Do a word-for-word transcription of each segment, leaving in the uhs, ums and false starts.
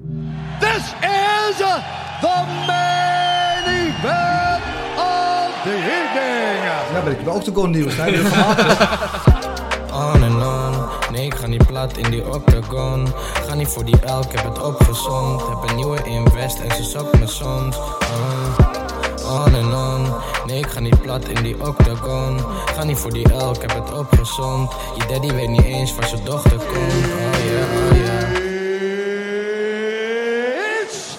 This is the main event of the evening. Ja, ben ik heb ook de Golden Nieuws. Zijn jullie gemaakt? On en on, nee ik ga niet plat in die octagon. Ga niet voor die elk, heb het opgezond. Heb een nieuwe invest en ze zoekt me soms. uh, On en on, nee ik ga niet plat in die octagon. Ga niet voor die elk, heb het opgezond. Je daddy weet niet eens waar zijn dochter komt. Oh yeah, oh yeah. It's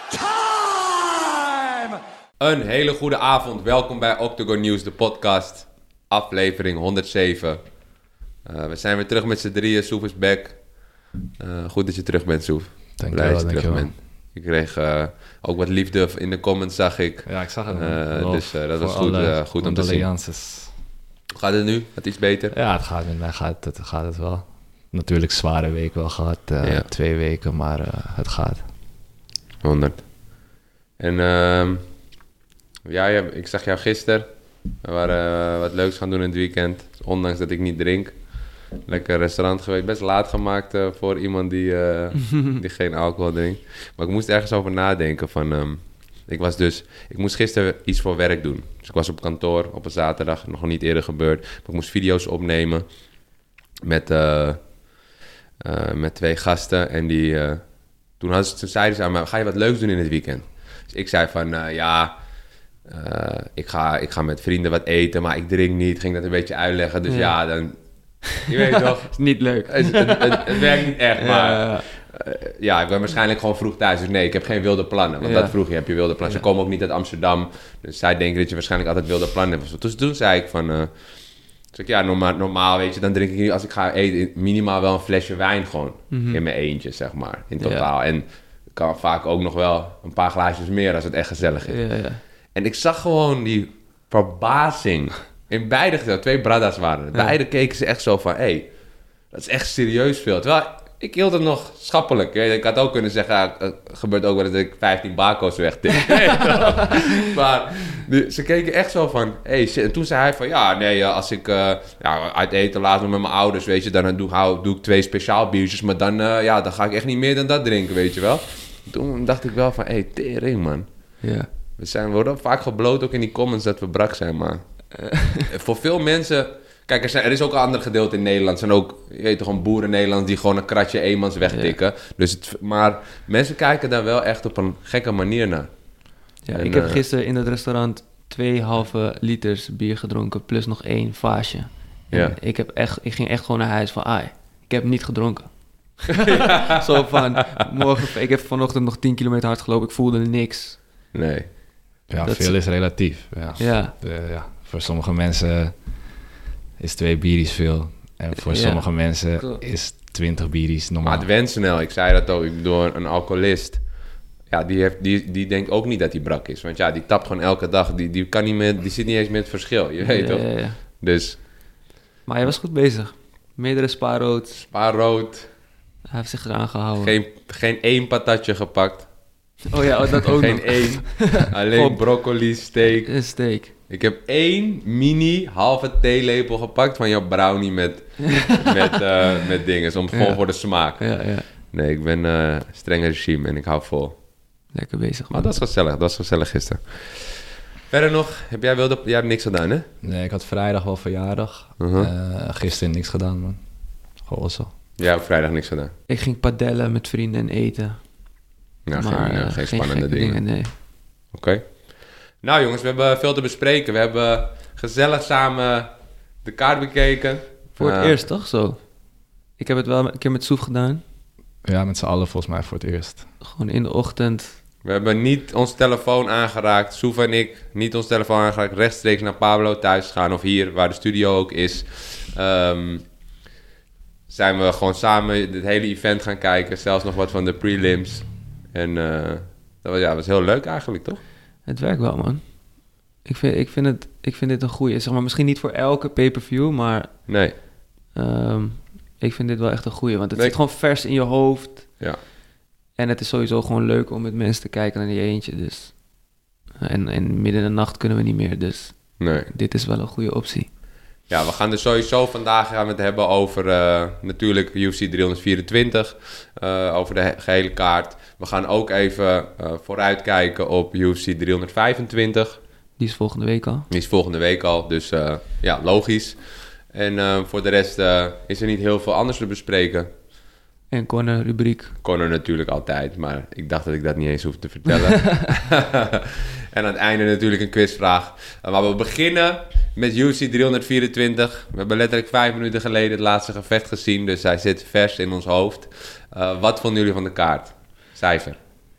time! Een hele goede avond. Welkom bij Octagon News, de podcast. Aflevering honderdzeven. Uh, we zijn weer terug met z'n drieën. Soef is back. Uh, goed dat je terug bent, Soef. Dank Blij je dat wel, je terug dank je bent. Ik kreeg uh, ook wat liefde in de comments, zag ik. Ja, ik zag het. Uh, dus uh, dat was Voor goed, alle uh, goed om te zien. condolences. Hoe gaat het nu? Gaat iets beter? Ja, het gaat met mij gaat het, gaat het wel. Natuurlijk zware week wel gehad. Uh, Ja. Twee weken, maar uh, het gaat. honderd. En uh, ja, ja, ik zag jou gisteren. We waren uh, wat leuks gaan doen in het weekend. Ondanks dat ik niet drink. Lekker restaurant geweest. Best laat gemaakt uh, voor iemand die, uh, die geen alcohol drinkt. Maar ik moest ergens over nadenken van... Um, ik was dus... Ik moest gisteren iets voor werk doen. Dus ik was op kantoor op een zaterdag. Nog niet eerder gebeurd. Maar ik moest video's opnemen. Met, uh, uh, met twee gasten. En die... Uh, toen, hadden ze, toen zeiden ze aan mij... Ga je wat leuks doen in het weekend? Dus ik zei van... Uh, ja... Uh, ik, ga, ik ga met vrienden wat eten, maar ik drink niet. Ging dat een beetje uitleggen. Dus ja, ja dan... Je weet toch... Is niet leuk. Het, het, het, het werkt niet echt, maar... Ja. Uh, ja, ik ben waarschijnlijk gewoon vroeg thuis. Dus nee, ik heb geen wilde plannen. Want Ja. dat vroeg je, heb je wilde plannen. Ja. Ze komen ook niet uit Amsterdam. Dus zij denken dat je waarschijnlijk altijd wilde plannen hebt. Dus toen zei ik van... Uh, dus ik, ja, normaal, normaal, weet je, dan drink ik niet... Als ik ga eten, minimaal wel een flesje wijn gewoon. Mm-hmm. In mijn eentje, zeg maar. In totaal. Ja. En ik kan vaak ook nog wel een paar glaasjes meer als het echt gezellig is. Ja, ja. En ik zag gewoon die verbazing in beide gevallen. Twee bradas waren er. Ja. Beide keken ze echt zo van... hé, hey, dat is echt serieus veel. Terwijl ik hield het nog schappelijk. Ik had ook kunnen zeggen... het gebeurt ook wel dat ik vijftien bako's wegtik. Maar die, ze keken echt zo van... hey, shit. En toen zei hij van... ja, nee, als ik uh, ja, uit eten laat met mijn ouders... weet je, dan doe, hou, doe ik twee speciaal biertjes... maar dan, uh, ja, dan ga ik echt niet meer dan dat drinken, weet je wel. Toen dacht ik wel van... hé, hey, tering, man. Ja. We, zijn, we worden vaak gebloot ook in die comments dat we brak zijn, maar... Uh. Voor veel mensen... Kijk, er, zijn, er is ook een ander gedeelte in Nederland. Er zijn ook, je weet toch, gewoon boeren Nederlands... die gewoon een kratje eenmans wegtikken. Ja. Dus het, maar mensen kijken daar wel echt op een gekke manier naar. Ja, en, ik heb uh, gisteren in het restaurant... twee halve liters bier gedronken... plus nog één vaasje. En ja. ik, heb echt, ik ging echt gewoon naar huis van... ai, ik heb niet gedronken. Ja. Zo van, morgen... Ik heb vanochtend nog tien kilometer hard gelopen. Ik voelde niks. Nee. Ja, dat veel is is relatief. Ja. Ja. De, ja. Voor sommige mensen is twee bieries veel. En voor ja. sommige mensen is twintig bieries normaal. Maar het went snel. Ik zei dat ook. Ik bedoel, een alcoholist... Ja, die, heeft, die, die denkt ook niet dat hij brak is. Want ja, die tapt gewoon elke dag. Die, die, kan niet meer, die zit niet eens met het verschil. Je weet ja, toch? Ja, ja. Dus... Maar hij was goed bezig. Meerdere spaarrood. Spaarrood. Hij heeft zich eraan gehouden. Geen, geen één patatje gepakt. Oh ja, oh, dat ook Geen nog. één. Alleen broccoli, steak. Een steak. Ik heb één mini halve theelepel gepakt van jouw brownie met, met, uh, met dingen. Om gewoon Ja. voor de smaak. Ja, ja. Nee, ik ben uh, streng regime en ik hou vol. Lekker bezig. Maar dat is gezellig. Dat was gezellig gisteren. Verder nog, heb jij wilde... Jij hebt niks gedaan, hè? Nee, ik had vrijdag wel verjaardag. Uh-huh. Uh, gisteren niks gedaan, man. Gewoon zo. Jij hebt vrijdag niks gedaan. Ik ging padellen met vrienden en eten. Nou, maar, geen, uh, uh, geen spannende gekke dingen. dingen nee. Oké. Okay. Nou jongens, we hebben veel te bespreken. We hebben gezellig samen de kaart bekeken. Voor het uh, eerst, toch? Zo. Ik heb het wel een keer met Soef gedaan. Ja, met z'n allen volgens mij voor het eerst. Gewoon in de ochtend. We hebben niet ons telefoon aangeraakt. Soef en ik niet ons telefoon aangeraakt. Rechtstreeks naar Pablo thuis gaan. Of hier, waar de studio ook is. Um, zijn we gewoon samen het hele event gaan kijken. Zelfs nog wat van de prelims. En uh, dat was, ja, was heel leuk eigenlijk, toch? Het werkt wel, man. Ik vind, ik vind, het, ik vind dit een goeie. Zeg maar, misschien niet voor elke pay-per-view, maar... Nee. Um, ik vind dit wel echt een goeie. Want het nee. zit gewoon vers in je hoofd. Ja. En het is sowieso gewoon leuk om met mensen te kijken naar je eentje. Dus. En, en midden in de nacht kunnen we niet meer. Dus nee. dit is wel een goede optie. ja, we gaan dus sowieso vandaag gaan we het hebben over uh, natuurlijk U F C driehonderdvierentwintig. Uh, over de he- gehele kaart. We gaan ook even uh, vooruitkijken op U F C driehonderdvijfentwintig. Die is volgende week al. Die is volgende week al, dus uh, ja, logisch. En uh, voor de rest uh, is er niet heel veel anders te bespreken. En corner rubriek. Conor natuurlijk altijd, maar ik dacht dat ik dat niet eens hoef te vertellen. En aan het einde natuurlijk een quizvraag. Uh, maar we beginnen met U F C driehonderdvierentwintig. We hebben letterlijk vijf minuten geleden het laatste gevecht gezien, dus hij zit vers in ons hoofd. Uh, wat vonden jullie van de kaart? Cijfer?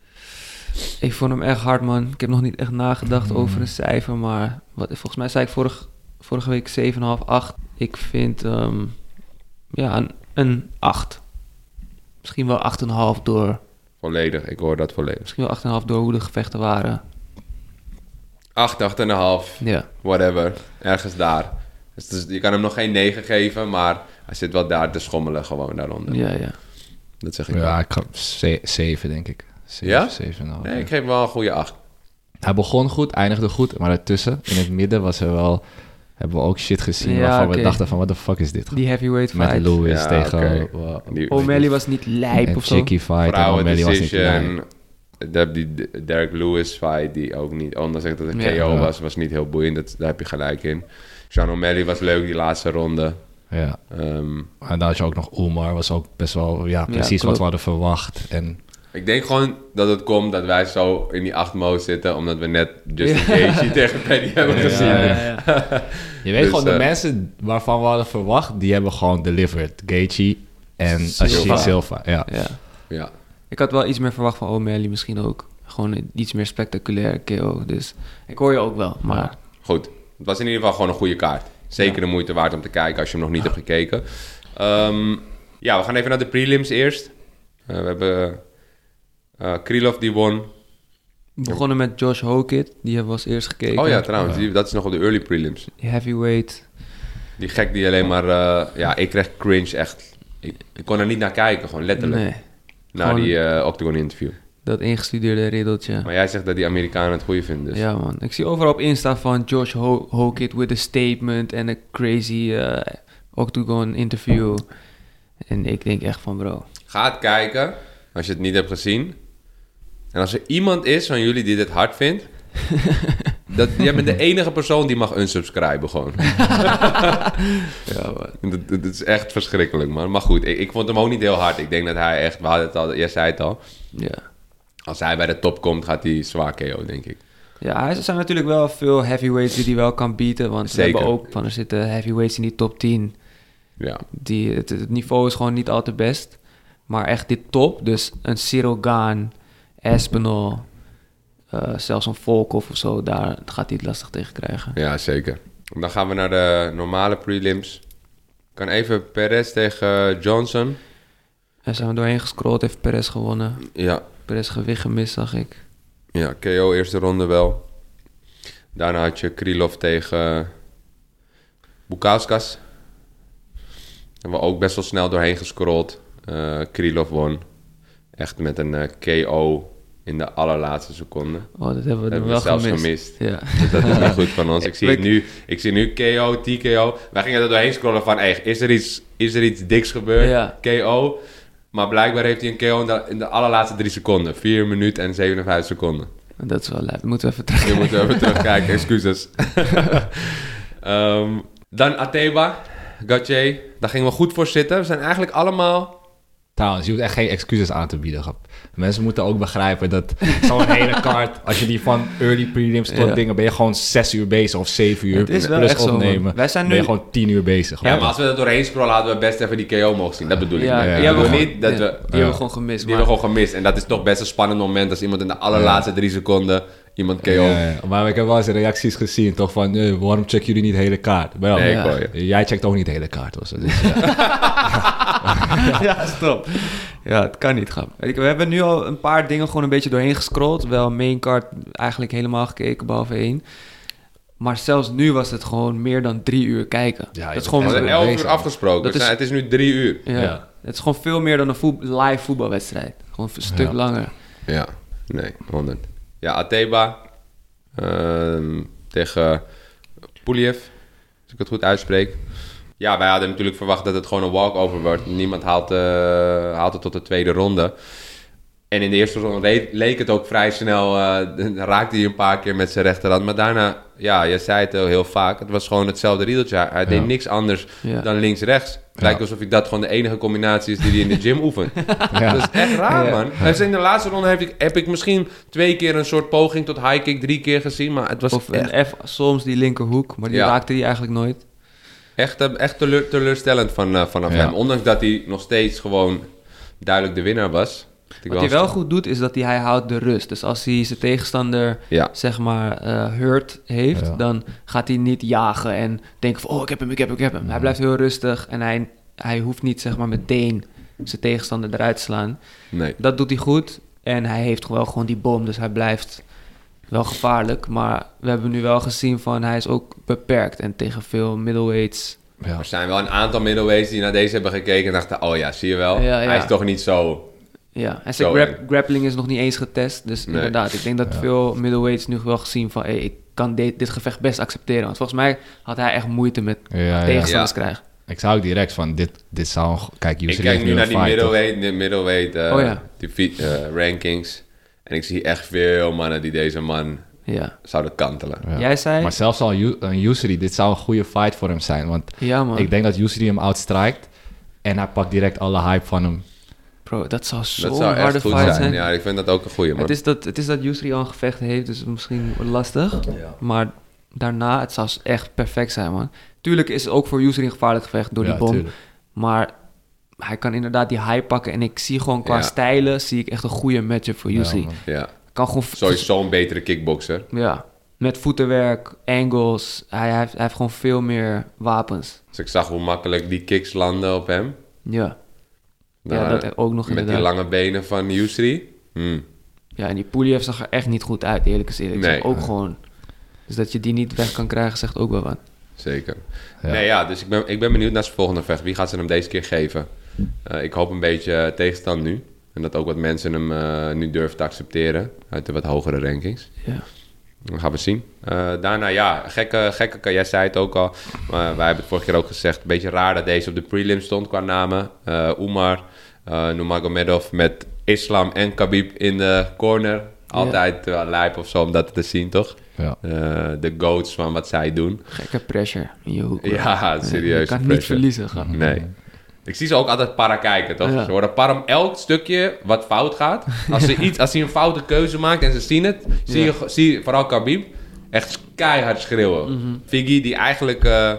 Ik vond hem echt hard, man. Ik heb nog niet echt nagedacht mm. over een cijfer, maar wat, volgens mij zei ik vorig, vorige week zeven komma vijf, acht. Ik vind um, ja, een, een acht. Misschien wel acht komma vijf door... Volledig, ik hoor dat volledig. Misschien wel acht komma vijf door hoe de gevechten waren. acht, acht komma vijf. Ja. Whatever. Ergens daar. Dus, dus je kan hem nog geen negen geven, maar hij zit wel daar te schommelen gewoon daaronder. Ja, ja. Dat zeg ik Ja, wel. ik ga zeven, denk ik. zeven, Ja? zeven komma vijf. Nee, ik geef hem wel een goede acht. Hij begon goed, eindigde goed, maar ertussen, in het midden, was er wel... Hebben we ook shit gezien Ja, waarvan oké. we dachten van, what the fuck is dit? Die heavyweight Met fight. Lewis Ja, tegen... oké. uh, Die- O'Malley was niet lijp en of zo. Chicky fight. En Vrouwen O'Malley was niet decision. lijp. De, die D- Derek Lewis fight, die ook niet... Ondanks dat het een Ja. K O Ja. was, was niet heel boeiend. Dat, daar heb je gelijk in. Sean O'Malley was leuk die laatste ronde. Ja. Ehm, En dan had je ook nog Umar, was ook best wel, ja, precies klopt. wat we hadden verwacht. En ik denk gewoon dat het komt dat wij zo in die acht mode zitten, omdat we net Justin Ja. Gaethje tegen Paddy hebben Ja, gezien. ja, ja. je weet Dus, gewoon, de eh, mensen waarvan we hadden verwacht, die hebben gewoon delivered. Gaethje en Silva. Silva. Silva. Ja. Ja. Ja. Ik had wel iets meer verwacht van O'Malley misschien ook. Gewoon een iets meer spectaculair K O. Dus ik hoor je ook wel, maar... Goed, het was in ieder geval gewoon een goede kaart. Zeker Ja. de moeite waard om te kijken als je hem nog niet hebt gekeken. Ehm, ja, we gaan even naar de prelims eerst. Uh, we hebben uh, Krylov die won. We begonnen met Josh Hokit. Die hebben we als eerst gekeken. Oh ja, trouwens, die, dat is nog op de early prelims. Die heavyweight. Die gek die alleen maar... uh, ja, ik kreeg cringe echt. Ik, ik kon er niet naar kijken, gewoon letterlijk. Nee, Na gewoon- die uh, Octagon interview. dat ingestudeerde riddeltje. Maar jij zegt dat die Amerikanen het goede vinden. Dus. Ja, man. Ik zie overal op Insta van Josh Ho- Hokit with a statement en een crazy uh, Octagon interview. En ik denk echt van, bro. Ga het kijken, als je het niet hebt gezien. En als er iemand is van jullie die dit hard vindt... dat, jij bent de enige persoon die mag unsubscriben gewoon. Ja, man. dat, dat is echt verschrikkelijk, man. Maar goed, ik, ik vond hem ook niet heel hard. Ik denk dat hij echt... We hadden het al, jij zei het al. Ja. Als hij bij de top komt, gaat hij zwaar K O, denk ik. Ja, er zijn natuurlijk wel veel heavyweights die hij wel kan bieden. Want we Zeker. hebben ook van, er zitten heavyweights in die top tien. Ja, Die, het, het niveau is gewoon niet al te best. Maar echt dit top. Dus een Cyril Gane, Aspinall, uh, zelfs een Volkov of zo. Daar gaat hij het lastig tegen krijgen. ja, zeker. Dan gaan we naar de normale prelims. Kan even Perez tegen Johnson. Daar zijn we doorheen gescrolld. Heeft Perez gewonnen. Ja, Perez gewicht gemist, zag ik. ja, K O eerste ronde wel. Daarna had je Krylov tegen Bukauskas. Hebben we ook best wel snel doorheen gescrolld. Uh, Krylov won. Echt met een uh, K O in de allerlaatste seconde. Oh, dat hebben we Dat dan hebben wel we zelfs gemist. gemist. Ja. Dus dat is niet goed van ons. Ik zie, Ik- het nu, ik zie nu K O, T K O. Wij gingen er doorheen scrollen van... Hey, is, er iets, is er iets diks gebeurd? Ja. K O. Maar blijkbaar heeft hij een K O in de, in de allerlaatste drie seconden. vier minuten en zevenenvijftig seconden. Dat is wel lijp. Moeten we even terug. Je moet even terugkijken, excuses. um, dan Ateba, Gaethje. Daar gingen we goed voor zitten. We zijn eigenlijk allemaal... trouwens, je hoeft echt geen excuses aan te bieden. grap. Mensen moeten ook begrijpen dat zo'n hele kaart, als je die van early prelims tot Ja. dingen, ben je gewoon zes uur bezig of zeven uur. Het is wel plus echt zo, man. opnemen. Wij zijn ben je nu- gewoon tien uur bezig. Ja, maar als we er doorheen scrollen, hadden we best even die K O mogen zien. Dat bedoel ik. Ja, niet. die Ik hebben we bedoel gewoon- niet dat ja, we... Die hebben we gewoon gemist. Die hebben we gewoon gemist. En dat is toch best een spannend moment als iemand in de allerlaatste drie seconden iemand K O. Ja, ja. Maar ik heb wel eens reacties gezien, toch van, eh, waarom checken jullie niet de hele kaart? Maar ja, Nee, ik Ja. hoor je. jij checkt ook niet de hele kaart. Hoor. Dus, ja. Ja, stop. Ja, het kan niet gaan. We hebben nu al een paar dingen gewoon een beetje doorheen gescrolld. Wel main card eigenlijk helemaal gekeken, behalve één. Maar zelfs nu was het gewoon meer dan drie uur kijken. Ja, dat je is gewoon, We bent zijn elf bezig. uur afgesproken. Dat We zijn- is- Het is nu drie uur. ja, Ja. Het is gewoon veel meer dan een voet- live voetbalwedstrijd. Gewoon een stuk Ja. langer. Ja, nee, honderd. Ja, Ateba ehm, tegen Puliev. ik het goed uitspreek. Ja, wij hadden natuurlijk verwacht dat het gewoon een walkover wordt. Niemand haalt, uh, haalt het tot de tweede ronde. En in de eerste ronde le- leek het ook vrij snel. Uh, raakte hij een paar keer met zijn rechterhand. Maar daarna, ja, je zei het heel, heel vaak. Het was gewoon hetzelfde riedeltje. Hij ja. deed niks anders Ja. dan links-rechts. Het lijkt Ja. alsof ik dat gewoon de enige combinatie is die hij in de gym oefent. Ja. Dat is echt raar, Ja. man. Hij zei in de laatste ronde heb ik, heb ik misschien twee keer een soort poging tot high kick, drie keer gezien. Maar het was Of echt, een F, soms die linkerhoek, maar die Ja. raakte hij eigenlijk nooit. echt, uh, echt teleur, teleurstellend van, uh, vanaf Ja. hem. Ondanks dat hij nog steeds gewoon duidelijk de winnaar was. Wat hij wel goed doet, is dat hij, hij houdt de rust. Dus als hij zijn tegenstander, Ja. zeg maar, uh, hurt heeft, Ja. dan gaat hij niet jagen en denken van, oh, ik heb hem, ik heb hem, ik heb hem. Hij blijft heel rustig en hij, hij hoeft niet, zeg maar, meteen zijn tegenstander eruit te slaan. Nee. Dat doet hij goed en hij heeft wel gewoon die bom, dus hij blijft wel gevaarlijk. Maar we hebben nu wel gezien van, hij is ook beperkt en tegen veel middleweights. Ja. Er zijn wel een aantal middleweights die naar deze hebben gekeken en dachten, oh ja, zie je wel. Ja, ja. Hij is toch niet zo... Ja, en zijn Zo, grap- hè? grappling is nog niet eens getest. Dus Nee. inderdaad, ik denk dat Ja. veel middleweights nu wel gezien van, hey, ik kan dit, dit gevecht best accepteren. Want volgens mij had hij echt moeite met Ja, ja. tegenstanders Ja. krijgen. Ik zou ook direct van, dit, dit zou... een go- Kijk, Ik Yusri kijk heeft nu nu naar een die fight, toch? middleweight, de middleweight uh, Oh ja. die fi- uh, rankings. En ik zie echt veel mannen die deze man Ja. zouden kantelen. Ja. Jij zei, Maar zelfs al Yu- een Yusri, dit zou een goede fight voor hem zijn. Want ja man, ik denk dat Yusri hem outstrikt. En hij pakt direct alle hype van hem. bro, dat zou Dat zo'n zou harde echt goed fight zijn. zijn. Ja, ik vind dat ook een goeie, man. Het is dat, het is dat Yusri al een gevecht heeft, dus misschien lastig. Maar daarna, het zou echt perfect zijn, man. Tuurlijk is het ook voor Yusri een gevaarlijk gevecht door Ja, die bom. tuurlijk. Maar hij kan inderdaad die hype pakken. En ik zie gewoon qua Ja. stijlen, zie ik echt een goede matchup voor Ja, Yusri. man. Ja, kan gewoon... sowieso een betere kickboxer. Ja, met voetenwerk, angles. Hij, hij, heeft, hij heeft gewoon veel meer wapens. Dus ik zag hoe makkelijk die kicks landen op hem. Ja, ja Nou, dat ook nog met inderdaad. die lange benen van Yusri. Hmm. Ja, en die Puliev zag er echt niet goed uit, eerlijk is eerlijk. Nee. Zeg, ook gewoon... Dus dat je die niet weg kan krijgen, zegt ook wel wat. Zeker. Ja. Nee, ja, dus ik ben, ik ben benieuwd naar zijn volgende vecht. Wie gaat ze hem deze keer geven? Uh, ik hoop een beetje tegenstand nu. En dat ook wat mensen hem uh, nu durven te accepteren. Uit de wat hogere rankings. Ja. Dan gaan we zien. Uh, daarna, ja, gekke, gekke, jij zei het ook al. Maar wij hebben het vorige keer ook gezegd. Een beetje raar dat deze op de prelim stond qua namen. Uh, Umar, uh, Nurmagomedov met Islam en Khabib in de corner. Altijd uh, lijp of zo om dat te zien, toch? Ja. Uh, de goats van wat zij doen. Gekke pressure in je hoek. bro. Ja, serieus. Je kan niet pressure. verliezen. Gaan. Nee. Ik zie ze ook altijd para kijken, toch? Ja. Ze worden para om elk stukje wat fout gaat. Als, ze iets, als hij een foute keuze maakt en ze zien het... Zie, Ja. je, zie je vooral Khabib echt keihard schreeuwen. Mhm. Figgy, die eigenlijk... Uh,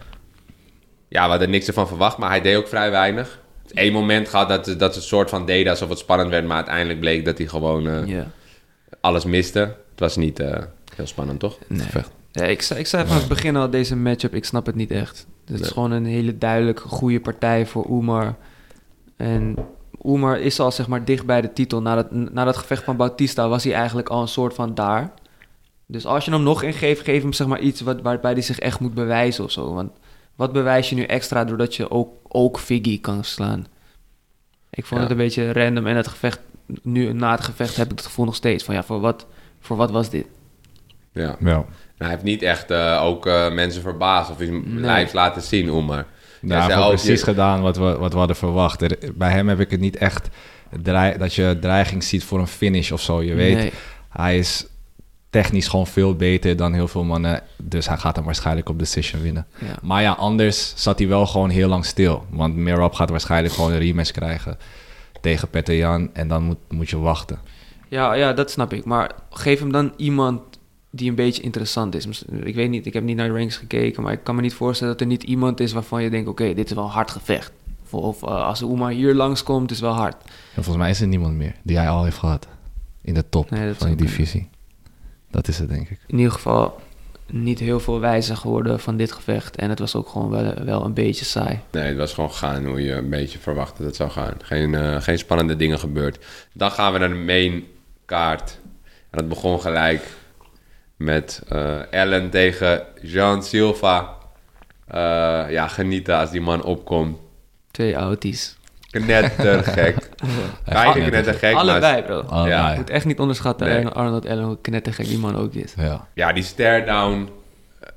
ja, we hadden niks ervan verwacht, maar hij deed ook vrij weinig. Eén moment gehad dat, dat ze een soort van deden alsof het spannend werd... maar uiteindelijk bleek dat hij gewoon uh, Ja. alles miste. Het was niet uh, heel spannend, toch? Nee. Gevecht. Ja, ik, zei, ik zei van het begin al, deze matchup, ik snap het niet echt. Het is Nee. gewoon een hele duidelijk goede partij voor Umar. En Umar is al zeg maar dicht bij de titel. Na dat, na dat gevecht van Bautista was hij eigenlijk al een soort van daar. Dus als je hem nog ingeeft, geef hem zeg maar iets wat, waarbij hij zich echt moet bewijzen of zo. Want wat bewijs je nu extra doordat je ook, ook Figgy kan slaan? Ik vond Ja. het een beetje random. En het gevecht, nu na het gevecht heb ik het gevoel nog steeds van ja, voor wat, voor wat was dit? Ja. Ja. Hij heeft niet echt uh, ook uh, mensen verbaasd of iets Nee. lijfs laten zien, Omar. Ja, hij heeft ook precies gedaan wat we, wat we hadden verwacht. Er, bij hem heb ik het niet echt dreig, dat je dreiging ziet voor een finish of zo. Je weet, Nee. hij is technisch gewoon veel beter dan heel veel mannen. Dus hij gaat hem waarschijnlijk op decision winnen. Ja. Maar ja, anders zat hij wel gewoon heel lang stil. Want Merab gaat waarschijnlijk gewoon een rematch krijgen tegen Petr Yan. En dan moet, moet je wachten. Ja, ja, dat snap ik. Maar geef hem dan iemand die een beetje interessant is. Mis- Ik weet niet, ik heb niet naar de ranks gekeken, maar ik kan me niet voorstellen dat er niet iemand is waarvan je denkt, oké, dit is wel een hard gevecht. Of, of uh, als Umar hier langskomt, is wel hard. En volgens mij is er niemand meer die hij al heeft gehad in de top Nee, dat van die zou kunnen. divisie. Dat is het, denk ik. In ieder geval niet heel veel wijzer geworden van dit gevecht. En het was ook gewoon wel, wel een beetje saai. Nee, het was gewoon gaan hoe je een beetje verwachtte dat het zou gaan. Geen, uh, geen spannende dingen gebeurd. Dan gaan we naar de main kaart. En dat begon gelijk met uh, Allen tegen Jean Silva. Uh, ja, genieten als die man opkomt. Twee auties. Knettergek. Beide knettergek. Allebei, bro. Allebei. Ja. Je moet echt niet onderschatten Nee. Arnold Arnold Allen, hoe knettergek die man ook is. Ja. Ja, die stare-down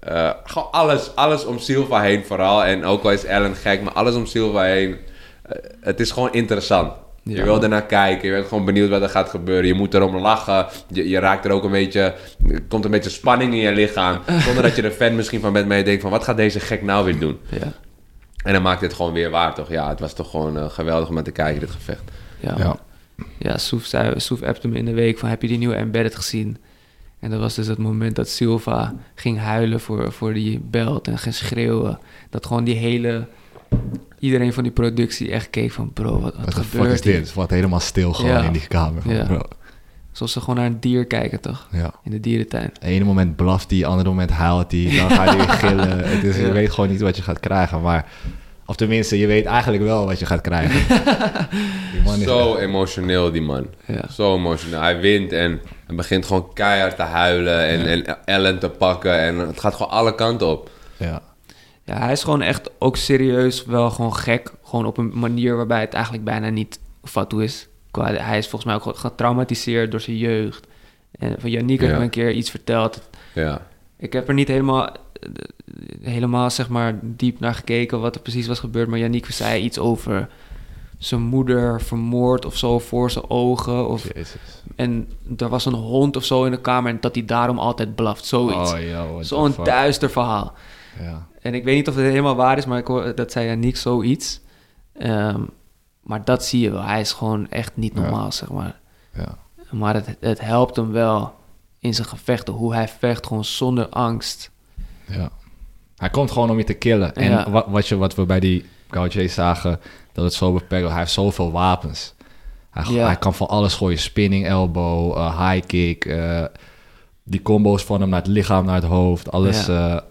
Uh, gewoon alles, alles om Silva heen vooral. En ook al is Allen gek, maar alles om Silva heen. Uh, het is gewoon interessant. Ja. Je wil ernaar kijken, je bent gewoon benieuwd wat er gaat gebeuren. Je moet erom lachen. Je, je raakt er ook een beetje... Er komt een beetje spanning in je lichaam. Zonder dat je er fan misschien van bent. Maar je denkt van, wat gaat deze gek nou weer doen? Ja. En dan maakt het gewoon weer waar, toch? Ja, het was toch gewoon uh, geweldig om naar te kijken, dit gevecht. Ja, Ja. ja Soef, zei, Soef appte me in de week van, heb je die nieuwe Embedded gezien? En dat was dus het moment dat Silva ging huilen voor, voor die belt en ging schreeuwen. Dat gewoon die hele... Iedereen van die productie echt keek van, bro, wat, wat Wat de fuck gebeurt is dit? hier? Het wordt helemaal stil gewoon Ja. in die kamer. Ja. Bro. Zoals ze gewoon naar een dier kijken, toch? Ja. In de dierentuin. Ene moment blaft hij, andere moment huilt hij. Dan gaat hij weer gillen. Het is, Ja. Je weet gewoon niet wat je gaat krijgen. Maar, of tenminste, je weet eigenlijk wel wat je gaat krijgen. Die man is Zo echt- emotioneel, die man. Ja. Zo emotioneel. Hij wint en hij begint gewoon keihard te huilen en, en Allen te pakken. En het gaat gewoon alle kanten op. Ja. Ja, hij is gewoon echt ook serieus wel gewoon gek. Gewoon op een manier waarbij het eigenlijk bijna niet fatu is. Qua- Hij is volgens mij ook gewoon getraumatiseerd door zijn jeugd. En van Yannick heeft Ja. me een keer iets verteld. Ja. Ik heb er niet helemaal, eh, helemaal zeg maar diep naar gekeken wat er precies was gebeurd. Maar Yannick zei iets over zijn moeder vermoord of zo voor zijn ogen. Of, Jezus. en er was een hond of zo in de kamer en dat hij daarom altijd blaft. Zoiets. Oh, yo, what the Zo'n fuck. duister verhaal. Ja. En ik weet niet of het helemaal waar is, maar ik hoor, dat zei Yannick zoiets. Ehm, maar dat zie je wel. Hij is gewoon echt niet Ja. normaal, zeg maar. Ja. Maar het, het helpt hem wel in zijn gevechten. Hoe hij vecht, gewoon zonder angst. Ja. Hij komt gewoon om je te killen. En Ja. wat, wat, je, wat we bij die Gaucher zagen, dat het zo beperkt was. Hij heeft zoveel wapens. Hij, Ja. hij kan van alles gooien. Spinning elbow, uh, high kick. Uh, die combo's van hem naar het lichaam, naar het hoofd. Alles. Ja. Ja,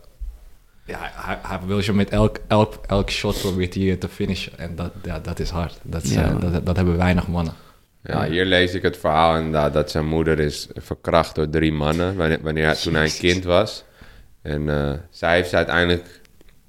ja hij, hij wil je met elk, elk, elk shot probeert hij je te finishen. En dat, ja, dat is hard. Dat, is, Ja, uh, man. dat, dat hebben weinig mannen. Ja, hier lees ik het verhaal inderdaad dat zijn moeder is verkracht door drie mannen wanneer, wanneer hij, toen hij een kind was. En uh, zij heeft ze uiteindelijk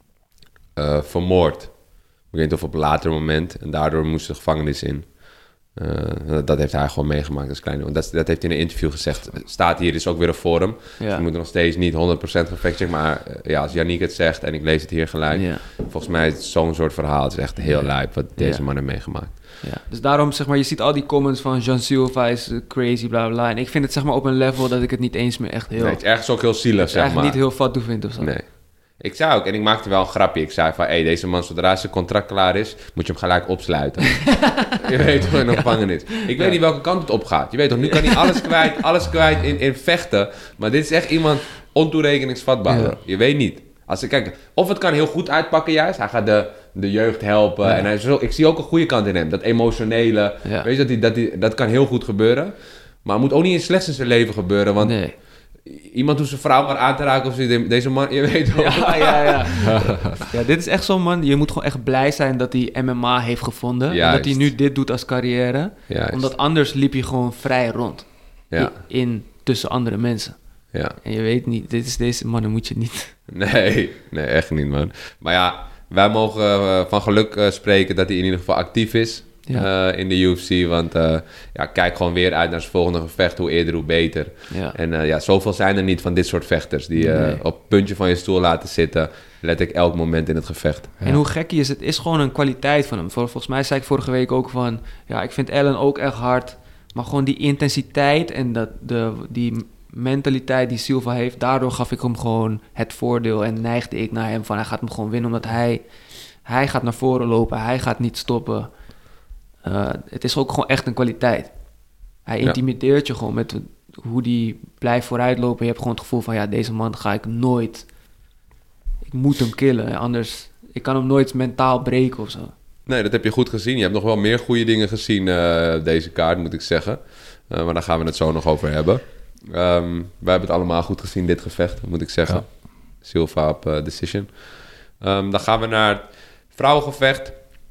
uh, vermoord. Ik weet niet of op een later moment. En daardoor moest ze de gevangenis in. Uh, dat, dat heeft hij gewoon meegemaakt als kleine. Dat, dat heeft hij in een interview gezegd. Staat hier is ook weer een forum. Ja. Dus we moeten nog steeds niet honderd procent gefactchecken. Maar uh, ja, als Yannick het zegt en ik lees het hier gelijk. Ja. Volgens mij is het zo'n soort verhaal. Het is echt heel lijp wat deze Ja. man heeft meegemaakt. Ja. Dus daarom, zeg maar, je ziet al die comments van Jean Silva is uh, crazy, bla bla bla. En ik vind het, zeg maar, op een level dat ik het niet eens meer echt heel... Nee, het is ergens ook heel zielig, het is zeg maar. eigenlijk niet heel fatu vind of zo. Nee. Ik zei ook, en ik maakte wel een grapje. Ik zei van, hé, hey, deze man, zodra zijn contract klaar is, moet je hem gelijk opsluiten. Je weet toch, in een gevangenis. Ik weet niet welke kant het op gaat. Je weet toch, nu kan hij alles kwijt, alles kwijt in, in vechten. Maar dit is echt iemand ontoerekeningsvatbaar. Ja. Je weet niet. Als ik kijk, of het kan heel goed uitpakken juist. Hij gaat de, de jeugd helpen. Ja. En hij is zo, ik zie ook een goede kant in hem. Dat emotionele. Ja. Weet je, dat, hij, dat, hij, dat kan heel goed gebeuren. Maar het moet ook niet in slechts in zijn leven gebeuren. Want Nee. iemand hoeft zijn vrouw maar aan te raken. Of ze, deze man, je weet wel. Ja, ja, ja. Ja, dit is echt zo'n man. Je moet gewoon echt blij zijn dat hij M M A heeft gevonden. En Juist. dat hij nu dit doet als carrière. Juist. Omdat anders liep je gewoon vrij rond. Ja. In, in tussen andere mensen. Ja. En je weet niet, dit is deze mannen moet je niet. Nee, nee, echt niet, man. Maar ja, wij mogen uh, van geluk uh, spreken dat hij in ieder geval actief is Ja. uh, in de U F C. Want uh, ja, kijk gewoon weer uit naar zijn volgende gevecht. Hoe eerder, hoe beter. Ja. En uh, ja, zoveel zijn er niet van dit soort vechters. Die uh, Nee. op het puntje van je stoel laten zitten. Let ik elk moment in het gevecht. En hoe gek hij is, het is gewoon een kwaliteit van hem. Vol- Volgens mij zei ik vorige week ook van... Ja, ik vind Allen ook echt hard. Maar gewoon die intensiteit en dat, de, die mentaliteit die Silva heeft... daardoor gaf ik hem gewoon het voordeel en neigde ik naar hem van... hij gaat hem gewoon winnen, omdat hij, hij gaat naar voren lopen. Hij gaat niet stoppen. Uh, het is ook gewoon echt een kwaliteit. Hij Ja. intimideert je gewoon met hoe die blijft vooruitlopen. Je hebt gewoon het gevoel van... ja, deze man ga ik nooit... ik moet hem killen, anders... ik kan hem nooit mentaal breken of zo. Nee, dat heb je goed gezien. Je hebt nog wel meer goede dingen gezien uh, deze kaart, moet ik zeggen. Uh, maar daar gaan we het zo nog over hebben. Um, wij hebben het allemaal goed gezien, dit gevecht, moet ik zeggen. Ja. Silva op uh, decision. Um, dan gaan we naar het vrouwengevecht.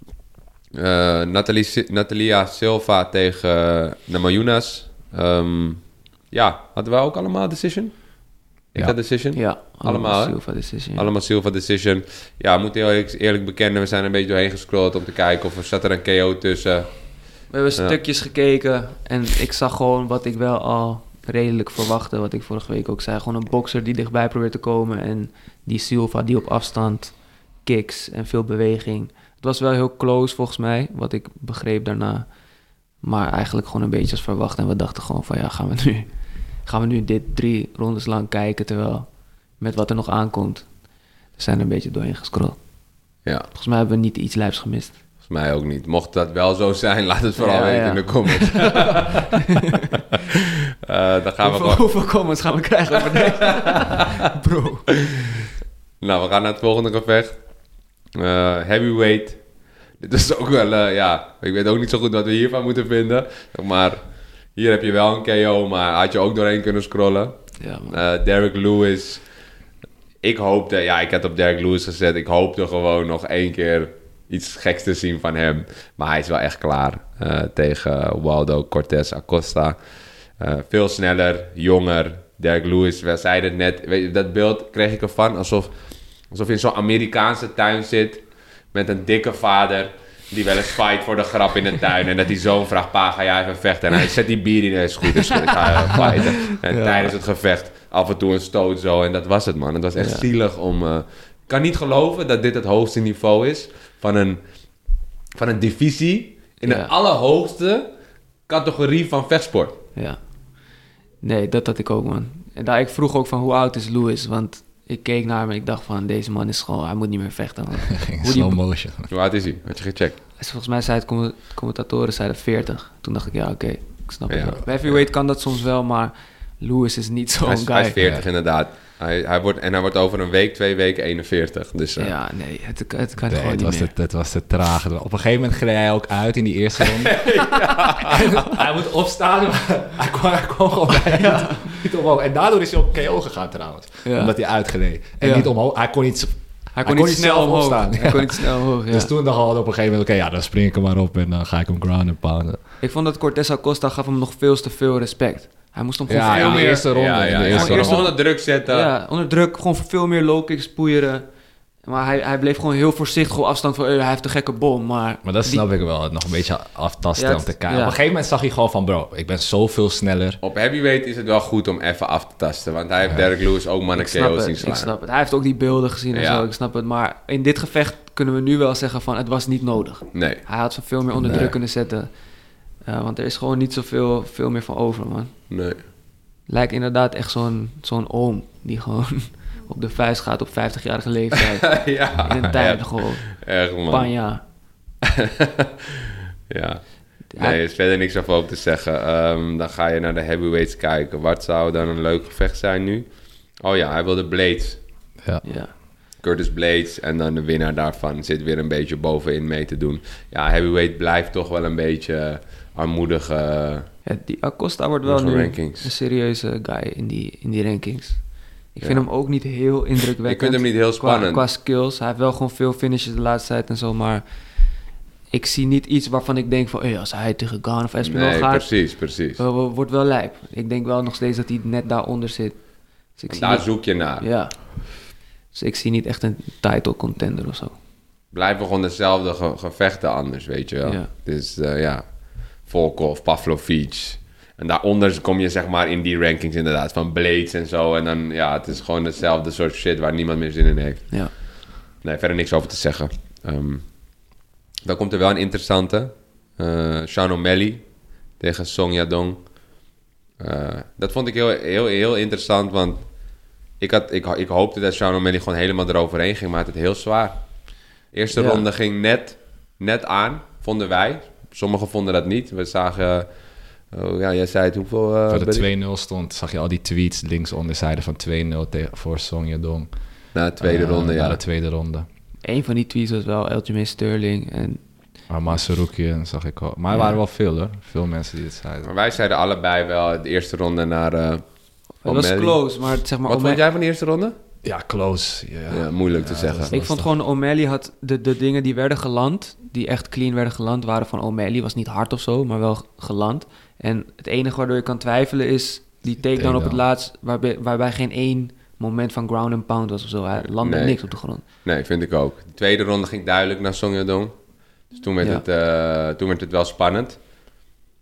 Uh, Nathalie, Natalia Silva tegen uh, Namajunas. Um, ja, hadden wij ook allemaal decision? Ik Ja. had decision? Ja, Allemaal, hè? Silva decision. Allemaal Silva decision. Ja, we moeten heel eerlijk, eerlijk bekennen, we zijn er een beetje doorheen gescrolld om te kijken of er zat er een K O tussen. We hebben Ja. stukjes gekeken en ik zag gewoon wat ik wel al redelijk verwachtte. Wat ik vorige week ook zei. Gewoon een bokser die dichtbij probeert te komen. En die Silva die op afstand kicks en veel beweging. Het was wel heel close volgens mij, wat ik begreep daarna. Maar eigenlijk gewoon een beetje als verwacht. En we dachten gewoon van ja, gaan we nu, gaan we nu dit drie rondes lang kijken. Terwijl met wat er nog aankomt, we zijn er een beetje doorheen gescrollt. Ja. Volgens mij hebben we niet iets lijps gemist. Volgens mij ook niet. Mocht dat wel zo zijn, laat het vooral Ja, weten ja. in de comments. uh, dan gaan we hoeveel, gewoon... hoeveel comments gaan we krijgen over deze? Bro. Nou, we gaan naar het volgende gevecht. Uh, heavyweight. Dit is ook wel, uh, ja... Ik weet ook niet zo goed wat we hiervan moeten vinden. Maar hier heb je wel een K O, maar had je ook doorheen kunnen scrollen. Ja, man. Uh, Derek Lewis. Ik hoopte... Ja, ik had op Derek Lewis gezet. Ik hoopte gewoon nog één keer iets geks te zien van hem. Maar hij is wel echt klaar uh, tegen Waldo Cortez Acosta. Uh, veel sneller, jonger. Derek Lewis, we zeiden het net. Weet je, dat beeld kreeg ik ervan alsof, alsof je in zo'n Amerikaanse tuin zit met een dikke vader die wel eens fight voor de grap in de tuin. En dat die zoon vraagt, pa, ga jij even vechten? En hij zet die bier in, is goed, is goed, ik ga uh, fighten. En Ja. tijdens het gevecht af en toe een stoot zo. En dat was het, man. Het was echt Ja. zielig om... Uh, ik kan niet geloven dat dit het hoogste niveau is van een, van een divisie in Ja. de allerhoogste categorie van vechtsport. Ja. Nee, dat had ik ook, man. En daar, ik vroeg ook van hoe oud is Lewis? Want ik keek naar hem en ik dacht van deze man is gewoon, hij moet niet meer vechten. Man. Ging Hoe die- slow motion. Hoe oud is hij? Had je gecheckt? Volgens mij zei het comment- commentatoren zeiden veertig. Toen dacht ik, ja, oké, ik snap het Ja. wel. Bij heavyweight kan dat soms wel, maar Lewis is niet zo'n Hij is, guy. hij is veertig Ja. inderdaad. Hij, hij wordt, en hij wordt over een week, twee weken eenenveertig. Dus uh, Ja, nee, het, het kan Nee, gewoon het, niet was meer. te, het was te traag. Op een gegeven moment gleed hij ook uit in die eerste ronde. En hij moet opstaan, maar hij kwam, hij kwam gewoon bij niet, niet omhoog. En daardoor is hij op K O gegaan trouwens. Ja. Omdat hij uitgleed. En Ja. niet omhoog. Hij kon niet, Hij kon, niet snel zelf omhoog. opstaan. Hij kon niet snel omhoog, ja. Dus toen dacht ik op een gegeven moment, oké, ja, dan spring ik er maar op en dan ga ik hem ground and pounden. Ik vond dat Cortez Acosta gaf hem nog veel te veel respect. Hij moest hem gewoon Ja, veel in de meer... eerste ronde. Ja, in ja, de ja. eerste Gewoon eerst ronde. onder druk zetten. Ja, onder druk, gewoon veel meer low kicks poeieren. Maar hij, hij bleef gewoon heel voorzichtig op afstand van, eh, hij heeft een gekke bom, maar... Maar dat die- snap ik wel, het nog een beetje aftasten Ja, om te het- kijken. ja. Op een gegeven moment zag hij gewoon van, bro, ik ben zoveel sneller. Op heavyweight is het wel goed om even af te tasten. Want hij heeft Ja. Derek Lewis ook maar een Ik snap K O zien het, slaan. ik snap het. Hij heeft ook die beelden gezien en Ja. zo, ik snap het. Maar in dit gevecht kunnen we nu wel zeggen van, het was niet nodig. Nee. Hij had ze veel meer onder Nee. druk kunnen zetten. Uh, want er is gewoon niet zoveel veel meer van over, man. Nee. Lijkt inderdaad echt zo'n zo'n oom die gewoon op de vuist gaat op vijftigjarige leeftijd. ja. in een tuin echt, gewoon. echt, man. Panja. Ja. Hij- Nee, er is verder niks over op te zeggen. Ehm, dan ga je naar de heavyweights kijken. Wat zou dan een leuk gevecht zijn nu? Oh ja, hij wilde Blades. Ja. Ja. Curtis Blades. En dan de winnaar daarvan zit weer een beetje bovenin mee te doen. Ja, heavyweight blijft toch wel een beetje armoedig. eh, Ja, die Acosta wordt wel Onze nu rankings. een serieuze guy in die, in die rankings. Ik Ja. vind hem ook niet heel indrukwekkend. Ik vind hem niet heel qua, spannend. qua skills. Hij heeft wel gewoon veel finishes de laatste tijd en zo, maar ik zie niet iets waarvan ik denk van, hey, als hij tegen Gane of Espinal nee, gaat, precies, precies. uh, wo- wordt wel lijp. Ik denk wel nog steeds dat hij net daaronder zit. Dus ik zie Daar niet- zoek je naar. Ja. Dus ik zie niet echt een title contender of zo. Blijven gewoon dezelfde ge- gevechten anders, weet je wel. Ja. Dus eh, ja, Volkov, Pavlovich. En daaronder kom je zeg maar in die rankings inderdaad van Blades en zo. En dan, ja, het is gewoon hetzelfde soort shit waar niemand meer zin in heeft. Ja. Nee, verder niks over te zeggen. Ehm, dan komt er wel een interessante. eh Sean O'Malley tegen Song Yadong. Eh, dat vond ik heel, heel, heel interessant, want ik, had, ik, ik hoopte dat Sean O'Malley gewoon helemaal eroverheen ging, maar het had het heel zwaar. Eerste Ja. ronde ging net, net aan, vonden wij. Sommigen vonden dat niet. We zagen... Oh ja, jij zei het, hoeveel... eh, Voor de bericht- twee nul stond, zag je al die tweets linksonder zeiden van twee nul tegen, voor Song Yadong. Na de tweede Eh, ronde, na ja. de tweede ronde. Een van die tweets was wel Aljamain Sterling. En Arma Sarukian en zag ik al. Maar er Ja. waren wel veel hoor. Veel mensen die het zeiden. Maar wij zeiden allebei wel de eerste ronde naar... eh, het was O'Malley. close, maar zeg maar... Wat O'Ma- vond jij van de eerste ronde? Ja, close. Ja, Ja, moeilijk te Ja, zeggen. dat is- Ik vond gewoon O'Malley had de, de dingen die werden geland, die echt clean werden geland, waren van O'Malley. Was niet hard of zo, maar wel geland. En het enige waardoor je kan twijfelen is die takedown Takedown. op het laatst, waarbij, waarbij geen één moment van ground and pound was of zo. Hij landde Nee. niks op de grond. Nee, vind ik ook. De tweede ronde ging duidelijk naar Song Yadong. Dus toen werd, Ja. het, eh, toen werd het wel spannend.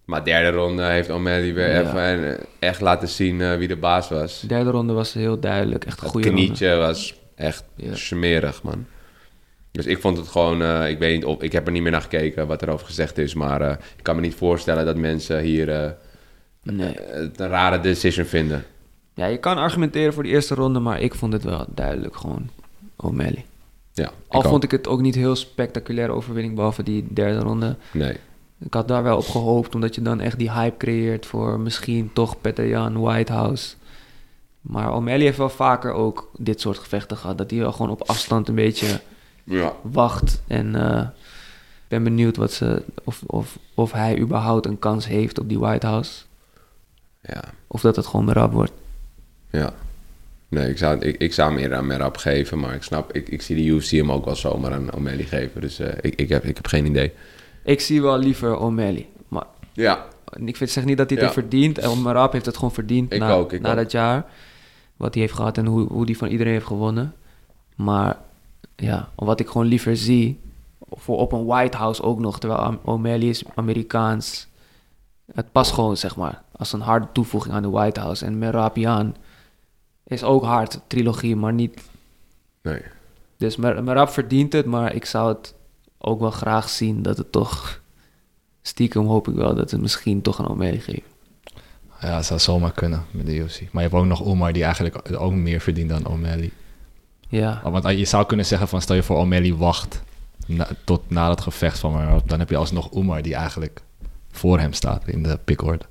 Maar derde ronde heeft O'Malley weer Ja. even uh, echt laten zien uh, wie de baas was. De derde ronde was heel duidelijk. Echt een Het goede ronde. knietje was echt Ja. smerig, man. Dus ik vond het gewoon... Uh, ik weet niet of... Ik heb er niet meer naar gekeken wat er over gezegd is. Maar uh, ik kan me niet voorstellen dat mensen hier uh, Nee. het een rare decision vinden. Ja, je kan argumenteren voor de eerste ronde, maar ik vond het wel duidelijk gewoon O'Malley. Ja, Al ik vond ook. ik het ook niet heel spectaculaire overwinning, behalve die derde ronde. Nee. Ik had daar wel op gehoopt, omdat je dan echt die hype creëert voor misschien toch Petr Yan, Whitehouse. Maar O'Malley heeft wel vaker ook dit soort gevechten gehad. Dat hij wel gewoon op afstand een beetje Ja. wacht. En eh, ik ben benieuwd wat ze, of, of, of hij überhaupt een kans heeft op die Whitehouse. Ja. Of dat het gewoon Merab wordt. Ja. Nee, ik zou, ik, ik zou hem eerder aan Merab geven. Maar ik snap... Ik, ik zie de U F C hem ook wel zomaar aan O'Malley geven. Dus uh, ik, ik, heb, ik heb geen idee. Ik zie wel liever O'Malley. Maar Ja. ik vind, zeg niet dat hij het Ja. heeft verdiend. En Merab heeft het gewoon verdiend Ik na, ook, ik na ook. dat jaar. Wat hij heeft gehad en hoe, hoe hij van iedereen heeft gewonnen. Maar ja, wat ik gewoon liever zie... Voor op een White House ook nog. Terwijl Am- O'Malley is Amerikaans. Het past gewoon, zeg maar. Als een harde toevoeging aan de White House. En Merab Yan is ook hard. Trilogie, maar niet... Nee. Dus Mer- Merab verdient het. Maar ik zou het ook wel graag zien dat het toch... Stiekem hoop ik wel dat het misschien toch aan O'Malley geeft. Ja, dat zou zomaar kunnen met de U F C. Maar je hebt ook nog Umar die eigenlijk ook meer verdient dan O'Malley. Ja, Want je zou kunnen zeggen van stel je voor O'Malley wacht na, tot na het gevecht van Merab, dan heb je alsnog Umar die eigenlijk voor hem staat in de pickorde.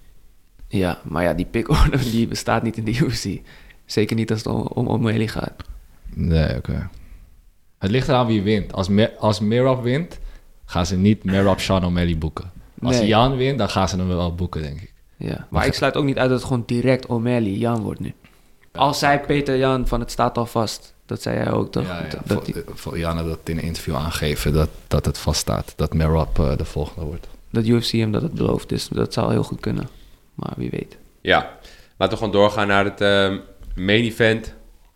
ja, maar ja, die pickorder die bestaat niet in de U F C. Zeker niet als het om, om O'Malley gaat. Nee, oké. Het ligt eraan wie wint. Als, Mer- als Merab wint, gaan ze niet Merab Sean O'Malley boeken. Als Nee. Jan wint, dan gaan ze hem wel boeken, denk ik. Ja, maar ik sluit ook niet uit dat het gewoon direct O'Malley Jan wordt nu. Als zei Peter Jan van het staat al vast. Dat zei jij ook, toch? Ja, ja. Dat, Vol- dat, die, vol- Jan had dat in een interview aangegeven dat, dat het vaststaat. Dat Merab uh, de volgende wordt. dat U F C hem dat het belooft. Dus dat zou heel goed kunnen. Maar wie weet. Ja. Laten we gewoon doorgaan naar het uh, main event.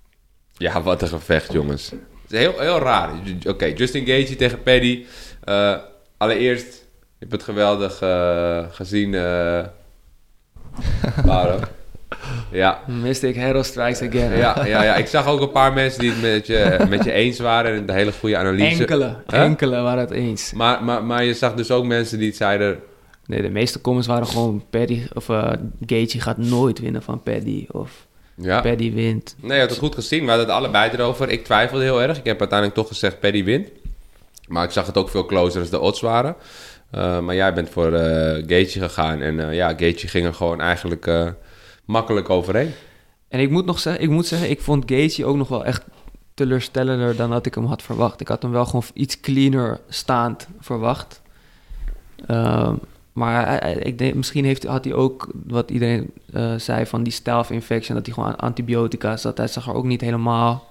Ja, wat een gevecht, jongens. Het is heel, heel raar. Oké, okay, Justin Gaethje tegen Paddy. Uh, allereerst, je hebt het geweldig uh, gezien. Uh, Laura. Ja. Mystic Hero strikes again. Ja, ja, ja, ik zag ook een paar mensen die het met je, met je eens waren. En een hele goede analyse. Enkele, Huh? enkele waren het eens. Maar, maar, maar je zag dus ook mensen die het zeiden... Nee, de meeste comments waren gewoon Paddy of uh, Gaethje gaat nooit winnen van Paddy of Ja. Paddy wint. Nee, je had het goed gezien. We hadden het allebei erover. Ik twijfelde heel erg. Ik heb uiteindelijk toch gezegd Paddy wint. Maar ik zag het ook veel closer als de odds waren. Uh, maar jij bent voor uh, Gaethje gegaan. En uh, ja, Gaethje ging er gewoon eigenlijk uh, makkelijk overheen. En ik moet nog zeggen, ik moet zeggen, ik vond Gaethje ook nog wel echt teleurstellender dan dat ik hem had verwacht. Ik had hem wel gewoon iets cleaner staand verwacht. Um, maar hij, hij, ik denk, misschien heeft, had hij ook, wat iedereen uh, zei van die staph-infection, dat hij gewoon aan antibiotica zat. Hij zag er ook niet helemaal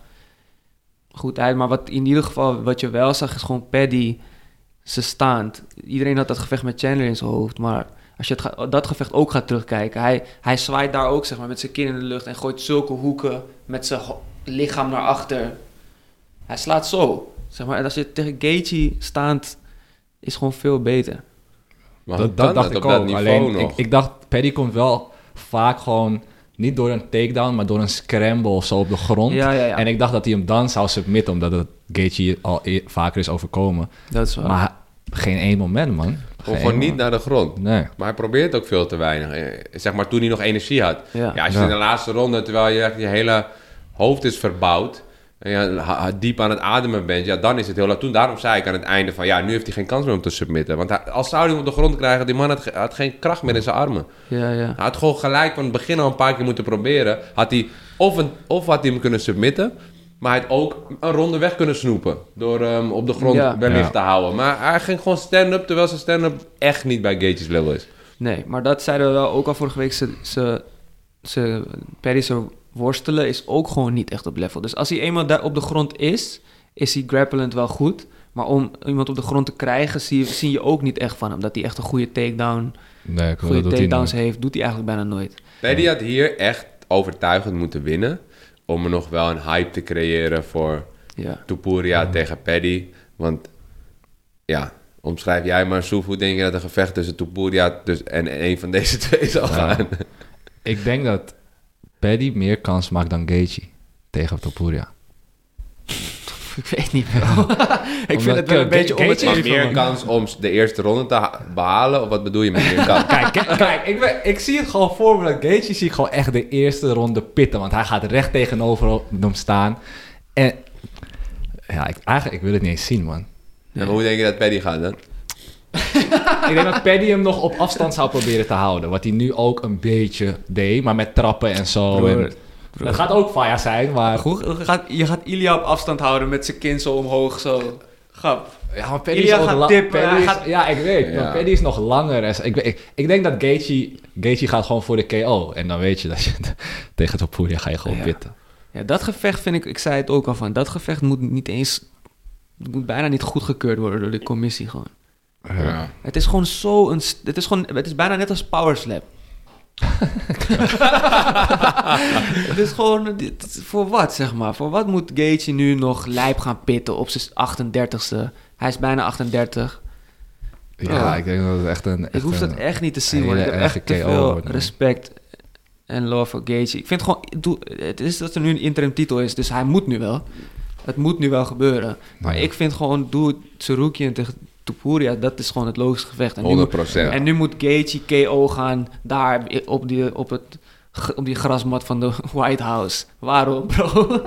goed uit. Maar wat in ieder geval, wat je wel zag, is gewoon Paddy ze staand. Iedereen had dat gevecht met Chandler in zijn hoofd, maar als je het ga, dat gevecht ook gaat terugkijken, hij, hij zwaait daar ook zeg maar, met zijn kin in de lucht en gooit zulke hoeken met zijn ho- lichaam naar achter. Hij slaat zo. Zeg maar, en als je tegen Gaethje staand, is gewoon veel beter. Maar Dat, dat dacht ik ook. Alleen, nog? ik, ik dacht, Paddy komt wel vaak gewoon niet door een takedown, maar door een scramble of zo op de grond. Ja, ja, ja. En ik dacht dat hij hem dan zou submitten, omdat het Gaethje al e- vaker is overkomen. Dat is wel. Maar geen één moment, man. Geen Gewoon, gewoon één niet moment. naar de grond. Nee. Maar hij probeert ook veel te weinig. Eh, Zeg maar toen hij nog energie had. Ja. Ja, als je Ja. in de laatste ronde, terwijl je echt je hele hoofd is verbouwd... en je ha- ha- diep aan het ademen bent... ja, dan is het heel laat. Toen daarom zei ik aan het einde van... ja, nu heeft hij geen kans meer om te submitten. Want hij, als zou hij hem op de grond krijgen... die man had, ge- had geen kracht meer in zijn armen. Ja, ja. Hij had gewoon gelijk van het begin al een paar keer moeten proberen. Had hij of, een, of had hij hem kunnen submitten... maar hij had ook een ronde weg kunnen snoepen... door hem op de grond Ja. wellicht Ja. te houden. Maar hij ging gewoon stand-up... terwijl zijn stand-up echt niet bij Gaethje's level is. Nee, maar dat zeiden we wel ook al vorige week. Ze, ze, ze, Paddy ze worstelen is ook gewoon niet echt op level. Dus als hij eenmaal daar op de grond is, is hij grapplend wel goed. Maar om iemand op de grond te krijgen, zie je, zie je ook niet echt van hem. Dat hij echt een goede takedown, Nee, ik wil goede dat doet hij takedowns nooit. heeft, doet hij eigenlijk bijna nooit. Paddy had hier echt overtuigend moeten winnen... om er nog wel een hype te creëren voor Ja, Topuria tegen Paddy. Want ja, omschrijf jij maar, Soef, hoe denk je dat een gevecht tussen Topuria dus, en een van deze twee zal gaan? Ik denk dat Paddy meer kans maakt dan Gaethje tegen Topuria. Ik weet niet wel. Ik vind het wel een beetje om het Maar even, meer man. kans om de eerste ronde te ha- behalen? Of wat bedoel je met meer kans? Kijk, kijk, kijk ik, ben, ik zie het gewoon voor me dat Gaethje zie ik gewoon echt de eerste ronde pitten. Want hij gaat recht tegenover hem staan. En ja, ik, eigenlijk ik wil het niet eens zien, man. En hoe denk je dat Paddy gaat dan? Ik denk dat Paddy hem nog op afstand zou proberen te houden. Wat hij nu ook een beetje deed, maar met trappen en zo. Broer, En, het gaat ook fire zijn, maar... Hoe, hoe gaat, je gaat Ilya op afstand houden met zijn kin zo omhoog, zo. Grap. Ja, maar Paddy Ilya is ook gaat la- tippen, Paddy hij is- gaat- Ja, ik weet. Ja. Maar Paddy is nog langer. En zo. Ik, ik, ik denk dat Gaethje... Gaethje gaat gewoon voor de K O. En dan weet je dat je tegen Topuria ga je gewoon Ja. pitten. Ja, dat gevecht vind ik, ik zei het ook al van, dat gevecht moet niet eens, het moet bijna niet goedgekeurd worden door de commissie gewoon. Ja. Het is gewoon zo een, st- het is gewoon, het is bijna net als powerslap. Het is gewoon, dit- voor wat zeg maar, voor wat moet Gaethje nu nog lijp gaan pitten op zijn achtendertigste? Hij is bijna achtendertig. Ja, Ja. ik denk dat het echt een... Ik echt hoef een- dat echt niet te een zien, man. Ik hele heb echt erge te K O veel wordt, man. respect en love voor Gaethje. Ik vind gewoon, doe, het is dat er nu een interim titel is, dus hij moet nu wel. Het moet nu wel gebeuren. Maar Ja. ik vind gewoon, doe Tsaroukian tegen Topuria, dat is gewoon het logische gevecht. En nu, honderd moet, procent. en nu moet Gaethje K O gaan daar op die, op het, op die grasmat van de White House. Waarom, bro?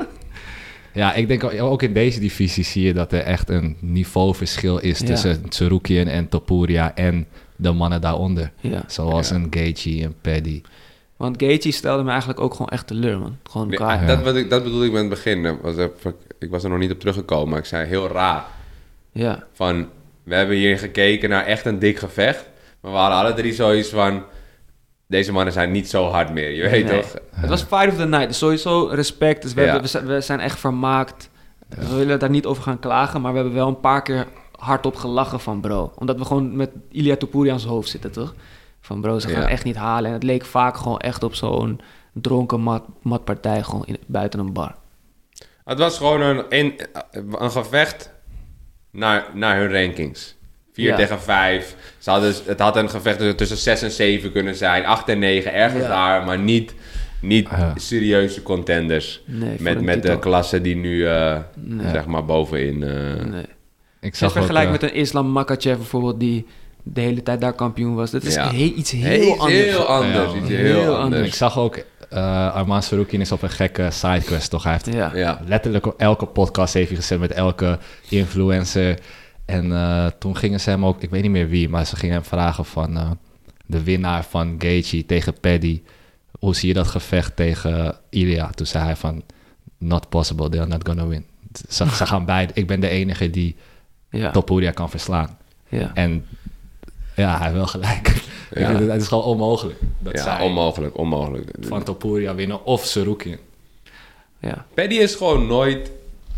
Ja, ik denk ook- ook in deze divisie zie je dat er echt een niveauverschil is Ja. tussen Tsaroukian en Topuria en de mannen daaronder. Ja, Zoals Ja. een Gaethje en Paddy. want Gaethje stelde me eigenlijk ook gewoon echt teleur, man. Gewoon Nee, elkaar. dat, wat ik, dat bedoelde ik met het begin. Dat Was even- ik was er nog niet op teruggekomen, maar ik zei heel raar. Ja, Van, we hebben hier gekeken naar echt een dik gevecht. Maar we hadden alle drie zoiets van... Deze mannen zijn niet zo hard meer, je weet Nee. toch? Het was Fight of the Night, dus sowieso respect. Dus we, Ja. hebben, we, zijn, we zijn echt vermaakt. We willen daar niet over gaan klagen, maar we hebben wel een paar keer hardop gelachen van bro. Omdat we gewoon met Ilya Topuria aan zijn hoofd zitten, toch? Van bro, ze gaan Ja. echt niet halen. En het leek vaak gewoon echt op zo'n dronken mat, matpartij gewoon in, buiten een bar. Het was gewoon een, een, een gevecht naar, naar hun rankings. vier Ja. tegen vijf. Ze hadden, het had een gevecht tussen zes en zeven kunnen zijn. acht en negen, ergens Ja. daar. Maar niet, niet Ja. serieuze contenders. Nee, voor Met, een met de titel. klasse die nu, eh, Nee. zeg maar, bovenin... eh, Nee. Ik Zag zag ook, vergelijk eh, met een Islam Makhachev bijvoorbeeld, die de hele tijd daar kampioen was. Dat is Ja. he- iets heel Heel, anders. heel anders. Ja, iets man. heel, Heel anders. anders. ik zag ook, uh, Arman Tsaroukian is op een gekke sidequest, toch? Hij heeft Ja. Ja. letterlijk op elke podcast heeft hij gezet met elke influencer. En eh, toen gingen ze hem ook, ik weet niet meer wie, maar ze gingen hem vragen van eh, de winnaar van Gaethje tegen Paddy. Hoe zie je dat gevecht tegen Ilya? Toen zei hij van, not possible, they're not gonna win. Ze, ze gaan beide, ik ben de enige die Ja. Topuria kan verslaan. Ja. En ja, hij heeft wel gelijk. Ik Ja. vind het, het is gewoon onmogelijk. Dat Ja, zij onmogelijk, onmogelijk. van Topuria winnen of Tsaroukian. Ja. Paddy is gewoon nooit,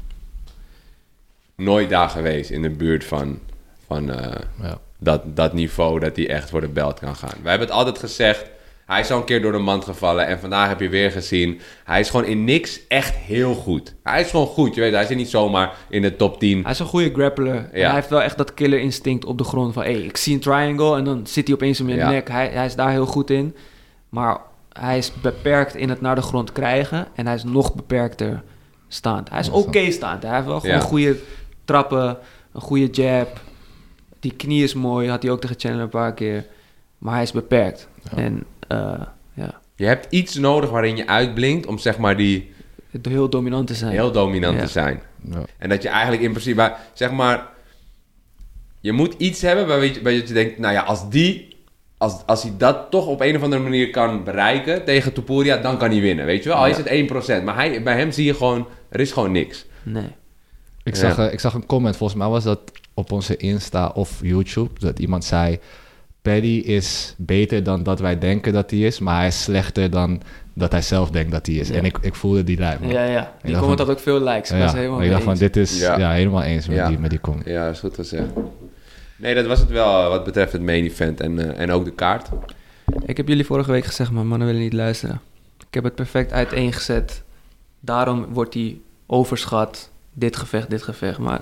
nooit daar geweest in de buurt van, van eh, Ja. dat, dat niveau dat hij echt voor de belt kan gaan. We hebben het altijd gezegd, hij is al een keer door de mand gevallen en vandaag heb je weer gezien, hij is gewoon in niks echt heel goed. Hij is gewoon goed, je weet, hij zit niet zomaar in de top tien. Hij is een goede grappler. En Ja. hij heeft wel echt dat killer instinct op de grond van... Hey, ik zie een triangle en dan zit hij opeens in mijn Ja. nek. Hij, hij is daar heel goed in. Maar hij is beperkt in het naar de grond krijgen. En hij is nog beperkter staand. Hij is Ja, oké staand. Hij heeft wel gewoon Ja. goede trappen, een goede jab. Die knie is mooi, had hij ook tegen Chandler een paar keer. Maar hij is beperkt. Ja. En uh, ja, Je hebt iets nodig waarin je uitblinkt om zeg maar die heel dominant te zijn. heel dominant Ja. te zijn. Ja. En dat je eigenlijk in principe, maar, zeg maar, je moet iets hebben waar je, waar je denkt, nou ja, als die, als, als hij dat toch op een of andere manier kan bereiken tegen Topuria, dan kan hij winnen, weet je wel? Al Ja. is het één procent, maar hij, bij hem zie je gewoon, er is gewoon niks. Nee. Ik, Ja. zag, eh, ik zag een comment, volgens mij was dat op onze Insta of YouTube, dat iemand zei, Paddy is beter dan dat wij denken dat hij is, maar hij is slechter dan dat hij zelf denkt dat hij is. Ja. En ik, ik voelde die lijn. man. Ja, ja. Ik Die dacht comment van- had ook veel likes. Ik Ja, was helemaal ik dacht mee van, eens. dit is ja. Ja. helemaal eens met, Ja. die, met die comment. Ja, dat is goed gezegd. Nee, dat was het wel eh, wat betreft het main event en, eh, en ook de kaart. Ik heb jullie vorige week gezegd, maar mannen willen niet luisteren. Ik heb het perfect uiteengezet. Daarom wordt die overschat. Dit gevecht, dit gevecht. Maar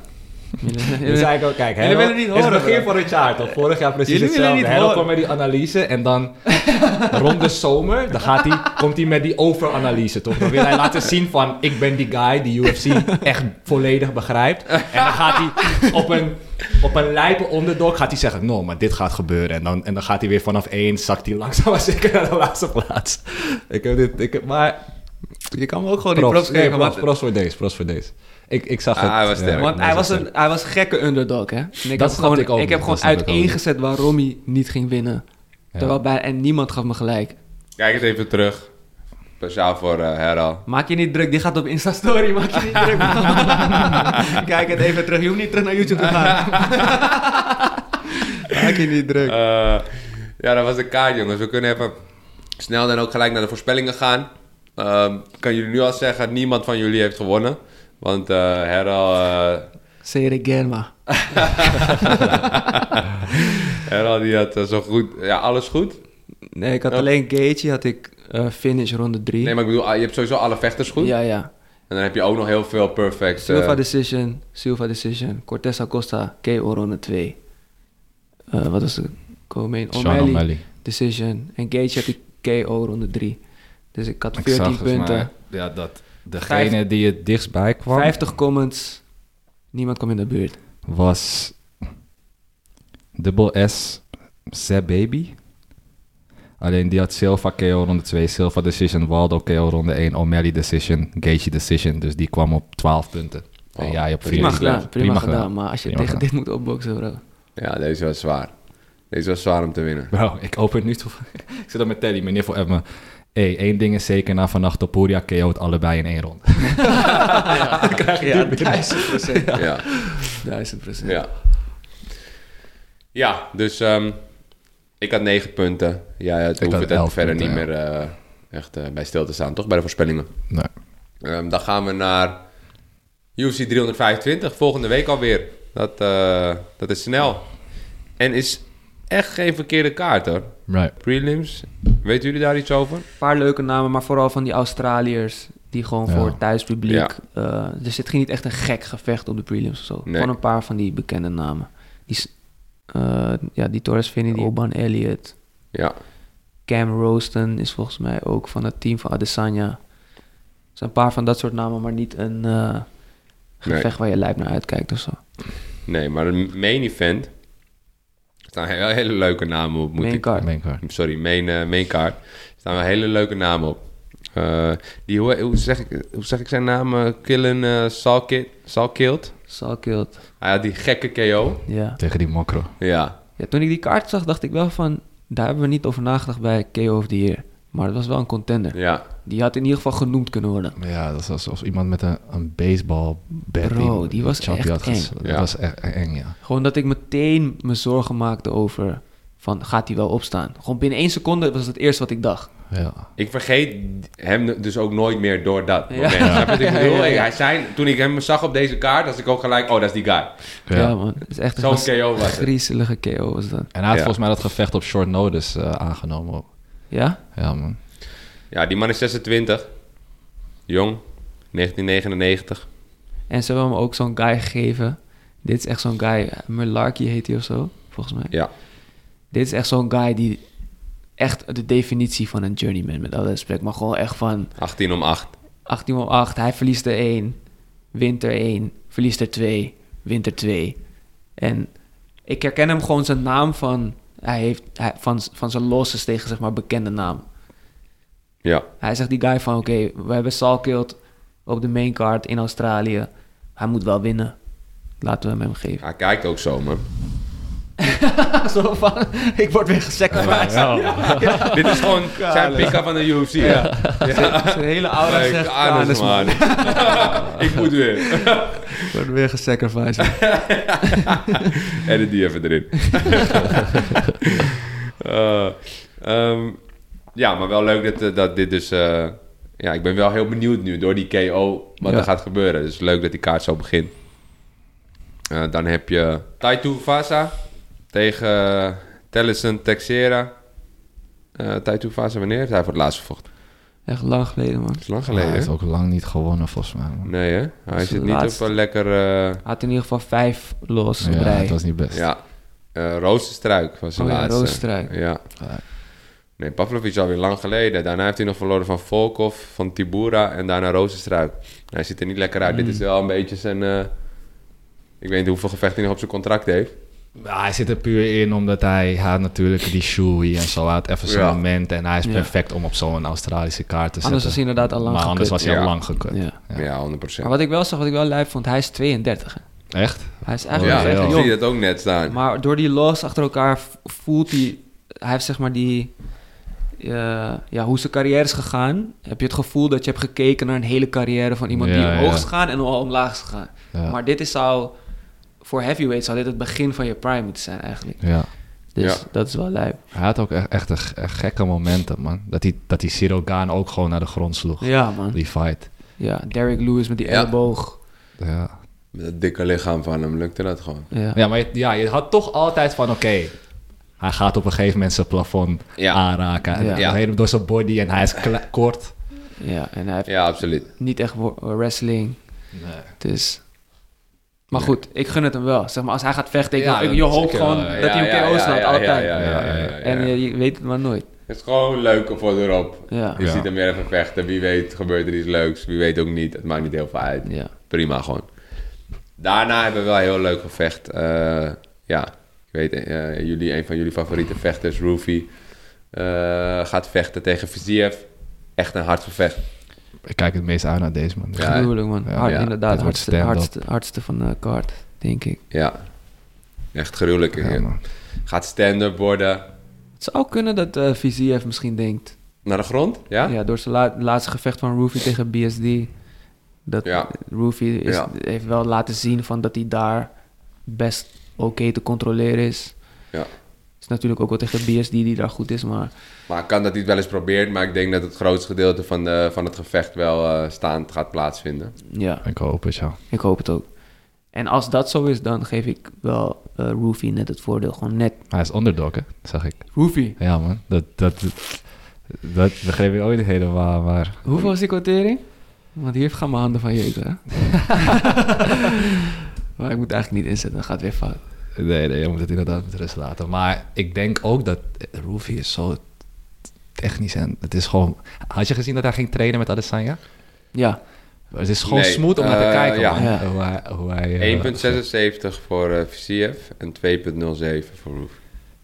Dus zei ik ook, kijk, Jullie willen niet horen, het is het begin bro. van het jaar, toch? Vorig jaar precies Jullie willen hetzelfde. niet Herro horen. kwam met die analyse en dan rond de zomer, dan gaat hij, komt hij met die overanalyse, toch? Dan wil hij laten zien van, ik ben die guy die U F C echt volledig begrijpt. En dan gaat hij op een, op een lijpe onderdog, gaat hij zeggen, no, maar dit gaat gebeuren. En dan, en dan gaat hij weer vanaf één, zakt hij langzaam maar zeker naar de laatste plaats. Ik heb dit, ik heb, maar... Je kan me ook gewoon die Props, props nee, geven. props, want- props voor deze, props voor deze. Ik, ik zag Ah, het. hij was sterk. ja, Want nee, hij was, sterk. een, hij was een gekke underdog, hè? En ik Dat heb snapte gewoon, ik ook ik heb niet, gewoon dat snap ik ook uiteengezet waarom hij niet ging winnen. Ja. Terwijl bij, en niemand gaf me gelijk. Kijk het even terug. Speciaal voor uh, Herald. Maak je niet druk, die gaat op Insta-story. Maak je niet druk. man. Kijk het even terug. Je hoeft niet terug naar YouTube te gaan. Maak je niet druk. Uh, ja, dat was de kaart, jongens. We kunnen even snel dan ook gelijk naar de voorspellingen gaan. Um, kan jullie nu al zeggen, niemand van jullie heeft gewonnen. Want uh, Herald... Uh, Say it again, ma. Herald die had uh, zo goed... Ja, alles goed. Nee, ik had Ja. alleen Gaethje, had ik uh, finish ronde drie. Nee, maar ik bedoel, ah, je hebt sowieso alle vechters goed. Ja, ja. En dan heb je ook nog heel veel perfect... uh, Silva decision, Silva decision. Cortez Acosta, K O ronde twee. Uh, wat was de co-main? Sean O'Malley, O'Malley. decision. En Gaethje had ik K O ronde drie. Dus ik had Ik veertien zag volgens punten. mij, ja, dat degene die het dichtst bij kwam, vijftig comments. Niemand kwam in de buurt. was dubbel S, Zeb Baby. Alleen die had Silva K O ronde twee, Silva decision, Waldo K O ronde één, O'Malley decision, Gaethje decision. Dus die kwam op twaalf punten. Oh, en jij op Prima veertien. gedaan, prima, gedaan. Maar als je Prima tegen gedaan. dit moet opboksen, bro. Ja, deze was zwaar. Deze was zwaar om te winnen. Bro, ik open nu toe. Ik zit op met Teddy, meneer voor Emma. Hé, één ding is zeker, na vannacht Topuria K O't allebei in één ronde. Ja, ja duizend procent. Ja. Ja. Duizend procent. Ja, ja dus um, ik had negen punten. Ja, het Ik hoeft had het elf verder punten, niet ja. meer uh, echt uh, bij stil te staan, toch? Bij de voorspellingen. Nee. Um, dan gaan we naar U F C driehonderdvijfentwintig. Volgende week alweer. Dat, uh, dat is snel. En is echt geen verkeerde kaart, hoor. Right. Prelims. Weten jullie daar iets over? Een paar leuke namen, maar vooral van die Australiërs. Die gewoon Ja. voor het thuispubliek... Ja. Uh, er zit geen niet echt een gek gevecht op de prelims of zo. Nee. Gewoon een paar van die bekende namen. Die, s- uh, ja, die Torres Finney, die Oban Elliott. Ja. Cam Roston is volgens mij ook van het team van Adesanya. Er zijn een paar van dat soort namen, maar niet een uh, gevecht Nee. waar je lijp naar uitkijkt of zo. Nee, maar een main event... Er staan hele, hele leuke namen op. Moet Main ik, card. Main card. Sorry, main, uh, main card. Er staan wel hele leuke namen op. Uh, die, hoe, hoe, zeg ik, hoe zeg ik zijn naam? Uh, Killen uh, Salkild. Salkild. Salkild, Hij had die gekke K O. ja. Tegen die mokro. Ja. ja. Toen ik die kaart zag, dacht ik wel van... Daar hebben we niet over nagedacht bij K O of the Year. Maar het was wel een contender. Ja. Die had in ieder geval genoemd kunnen worden. Ja, dat was alsof iemand met een, een baseball bat. Bro, die was Chappie echt had ges- eng. Dat Ja. was echt eng, ja. Gewoon dat ik meteen me zorgen maakte over... Van, gaat hij wel opstaan? Gewoon binnen één seconde was het eerste wat ik dacht. Ja. Ik vergeet hem dus ook nooit meer door dat Ja. moment. Snap je wat ik Ja, bedoel? ja, ja. Hij zei, toen ik hem zag op deze kaart, was ik ook gelijk... Oh, dat is die guy. Ja, Ja. man. Het is echt Zo'n een K O was het. griezelige K O was dat. En hij had Ja. volgens mij dat gevecht op short notice uh, aangenomen ook. Ja? Ja, man. Ja, die man is zesentwintig. Jong. negentien negenennegentig. En ze hebben hem ook zo'n guy gegeven. Dit is echt zo'n guy. Merlarky heet hij of zo, volgens mij. Ja. Dit is echt zo'n guy die... Echt de definitie van een journeyman, met alle respect. Maar gewoon echt van... achttien om acht. achttien op acht, hij verliest er één. Wint er één. Verliest er twee. Wint er twee. En ik herken hem gewoon zijn naam van... Hij heeft hij, van, van zijn losses tegen, zeg maar, bekende naam. Ja. Hij zegt die guy van... Oké, we hebben Salkild op de main card in Australië. Hij moet wel winnen. Laten we hem hem geven. Hij kijkt ook zo, man. Zo van... Ik word weer gesacrificed. Dit is gewoon zijn pick-up van de U F C. Ja. Zijn hele aura Hey, zegt... Canis, Canis, man. man. Ik moet weer. Ik word weer gesacrificed. Edit die even erin. uh, um, ja, maar wel leuk dat, dat dit dus... Uh, ja, ik ben wel heel benieuwd nu door die K O wat Ja. er gaat gebeuren. Dus leuk dat die kaart zo begint. Uh, dan heb je Taitu Vasa tegen uh, Tellison Texera. Uh, Taitu Vasa, wanneer heeft hij voor het laatst gevochten? Echt lang geleden, man. Dat is lang Hij geleden. heeft ook lang niet gewonnen, volgens mij. Man. Nee, hè? Hij Dat is zit de niet laatste. op een lekker... eh, Hij had in ieder geval vijf los op Ja, rij. het was niet best. ja, uh, Rozenstruik was de Oh ja, laatste. Rozenstruik. Ja. Ja. Nee, Pavlovic is alweer lang geleden. Daarna heeft hij nog verloren van Volkov, van Tibura en daarna Rozenstruik. Hij ziet er niet lekker uit. Mm. Dit is wel een beetje zijn... uh, ik weet niet hoeveel gevechten hij nog op zijn contract heeft. Ja, hij zit er puur in omdat hij had natuurlijk die shoei en zo. Hij had even zo'n Ja. moment en hij is Ja. perfect om op zo'n Australische kaart te zetten. Anders was hij inderdaad al lang Maar anders gekut. was hij al Ja. lang gekut. Ja. Ja. Ja, honderd procent. Maar wat ik wel zag, wat ik wel lijp vond, hij is tweeëndertig. Hè? Echt? Hij is Oh, eigenlijk Ja, nog ja. echt ik jong. zie dat ook net staan. Maar door die los achter elkaar v- voelt hij... Hij heeft zeg maar die... eh, ja, hoe zijn carrière is gegaan. Heb je het gevoel dat je hebt gekeken naar een hele carrière van iemand Ja, die ja. omhoog is gegaan en al omlaag is gegaan. Ja. Maar dit is zou... Voor heavyweight zou dit het begin van je prime moeten zijn eigenlijk. Ja. Dus Ja. dat is wel lijp. Hij had ook echt, echt een, g- een gekke momenten, man. Dat hij, dat hij Cyril Gane ook gewoon naar de grond sloeg. Ja, man. Die fight. Ja, Derrick Lewis met die Ja. elleboog. Ja. Met het dikke lichaam van hem lukte dat gewoon. Ja. Ja, maar je, ja, je had toch altijd van, oké... hij gaat op een gegeven moment zijn plafond Ja. aanraken. En Ja. ja. Helemaal door zijn body en hij is kle- kort. Ja, en hij heeft Ja, absoluut. niet echt wo- wrestling. Nee. Dus... Maar Nee. goed, ik gun het hem wel. Zeg maar, als hij gaat vechten, ik, Ja, ik- dat je is hoopt zeker gewoon wel, ja. dat hij een K O slaat, ja, altijd. Ja, ja, ja, ja, ja, ja. En je, je weet het maar nooit. Het is gewoon leuk voor erop. Ja. Je Ja. ziet hem weer even vechten. Wie weet gebeurt er iets leuks. Wie weet ook niet. Het maakt niet heel veel uit. Ja. Prima gewoon. Daarna hebben we wel een heel leuk gevecht. Eh, ja, ik weet, eh, jullie, een van jullie favoriete vechters, Roofy, eh, gaat vechten tegen Fiziev. Echt een hard gevecht. Ik kijk het meest uit naar deze, man. Ja. Gruwelijk, man. Ja. Hard, Ja. inderdaad, Het wordt hardste, stand-up. hardste, hardste van de kaart, denk ik. Ja, echt gruwelijk. Ja, man. Gaat stand-up worden. Het zou ook kunnen dat uh, Fiziev misschien denkt... Naar de grond, ja? Ja, door zijn la- laatste gevecht van Roofy tegen B S D... Dat Ja. Roofy is, Ja. heeft wel laten zien van dat hij daar best oké te controleren is. Ja. Het is natuurlijk ook wel tegen B S D die daar goed is, maar... Maar kan dat hij het wel eens probeert. Maar ik denk dat het grootste gedeelte van, de, van het gevecht wel eh, staand gaat plaatsvinden. Ja, Ik hoop het, ja. ik hoop het ook. En als dat zo is, dan geef ik wel uh, Roofy net het voordeel. Gewoon net Hij is underdog, hè? Zag ik. Roofy. Ja, man. Dat, dat, dat begreep ik ook niet helemaal, maar... Hoeveel was die quotering? Want hier gaan mijn handen van jeuken, hè? Maar ik moet eigenlijk niet inzetten, dan gaat het weer fout. Nee, nee, je moet het inderdaad met rust laten. Maar ik denk ook dat Roofy is zo technisch en het is gewoon... Had je gezien dat hij ging trainen met Adesanya? Ja, Het is gewoon Nee, smooth om naar te eh, kijken, ja. man. Ja. Hoe hij... Hoe hij eh, één komma zesenzeventig voor uh, Fiziev en twee komma nul zeven voor Roofy.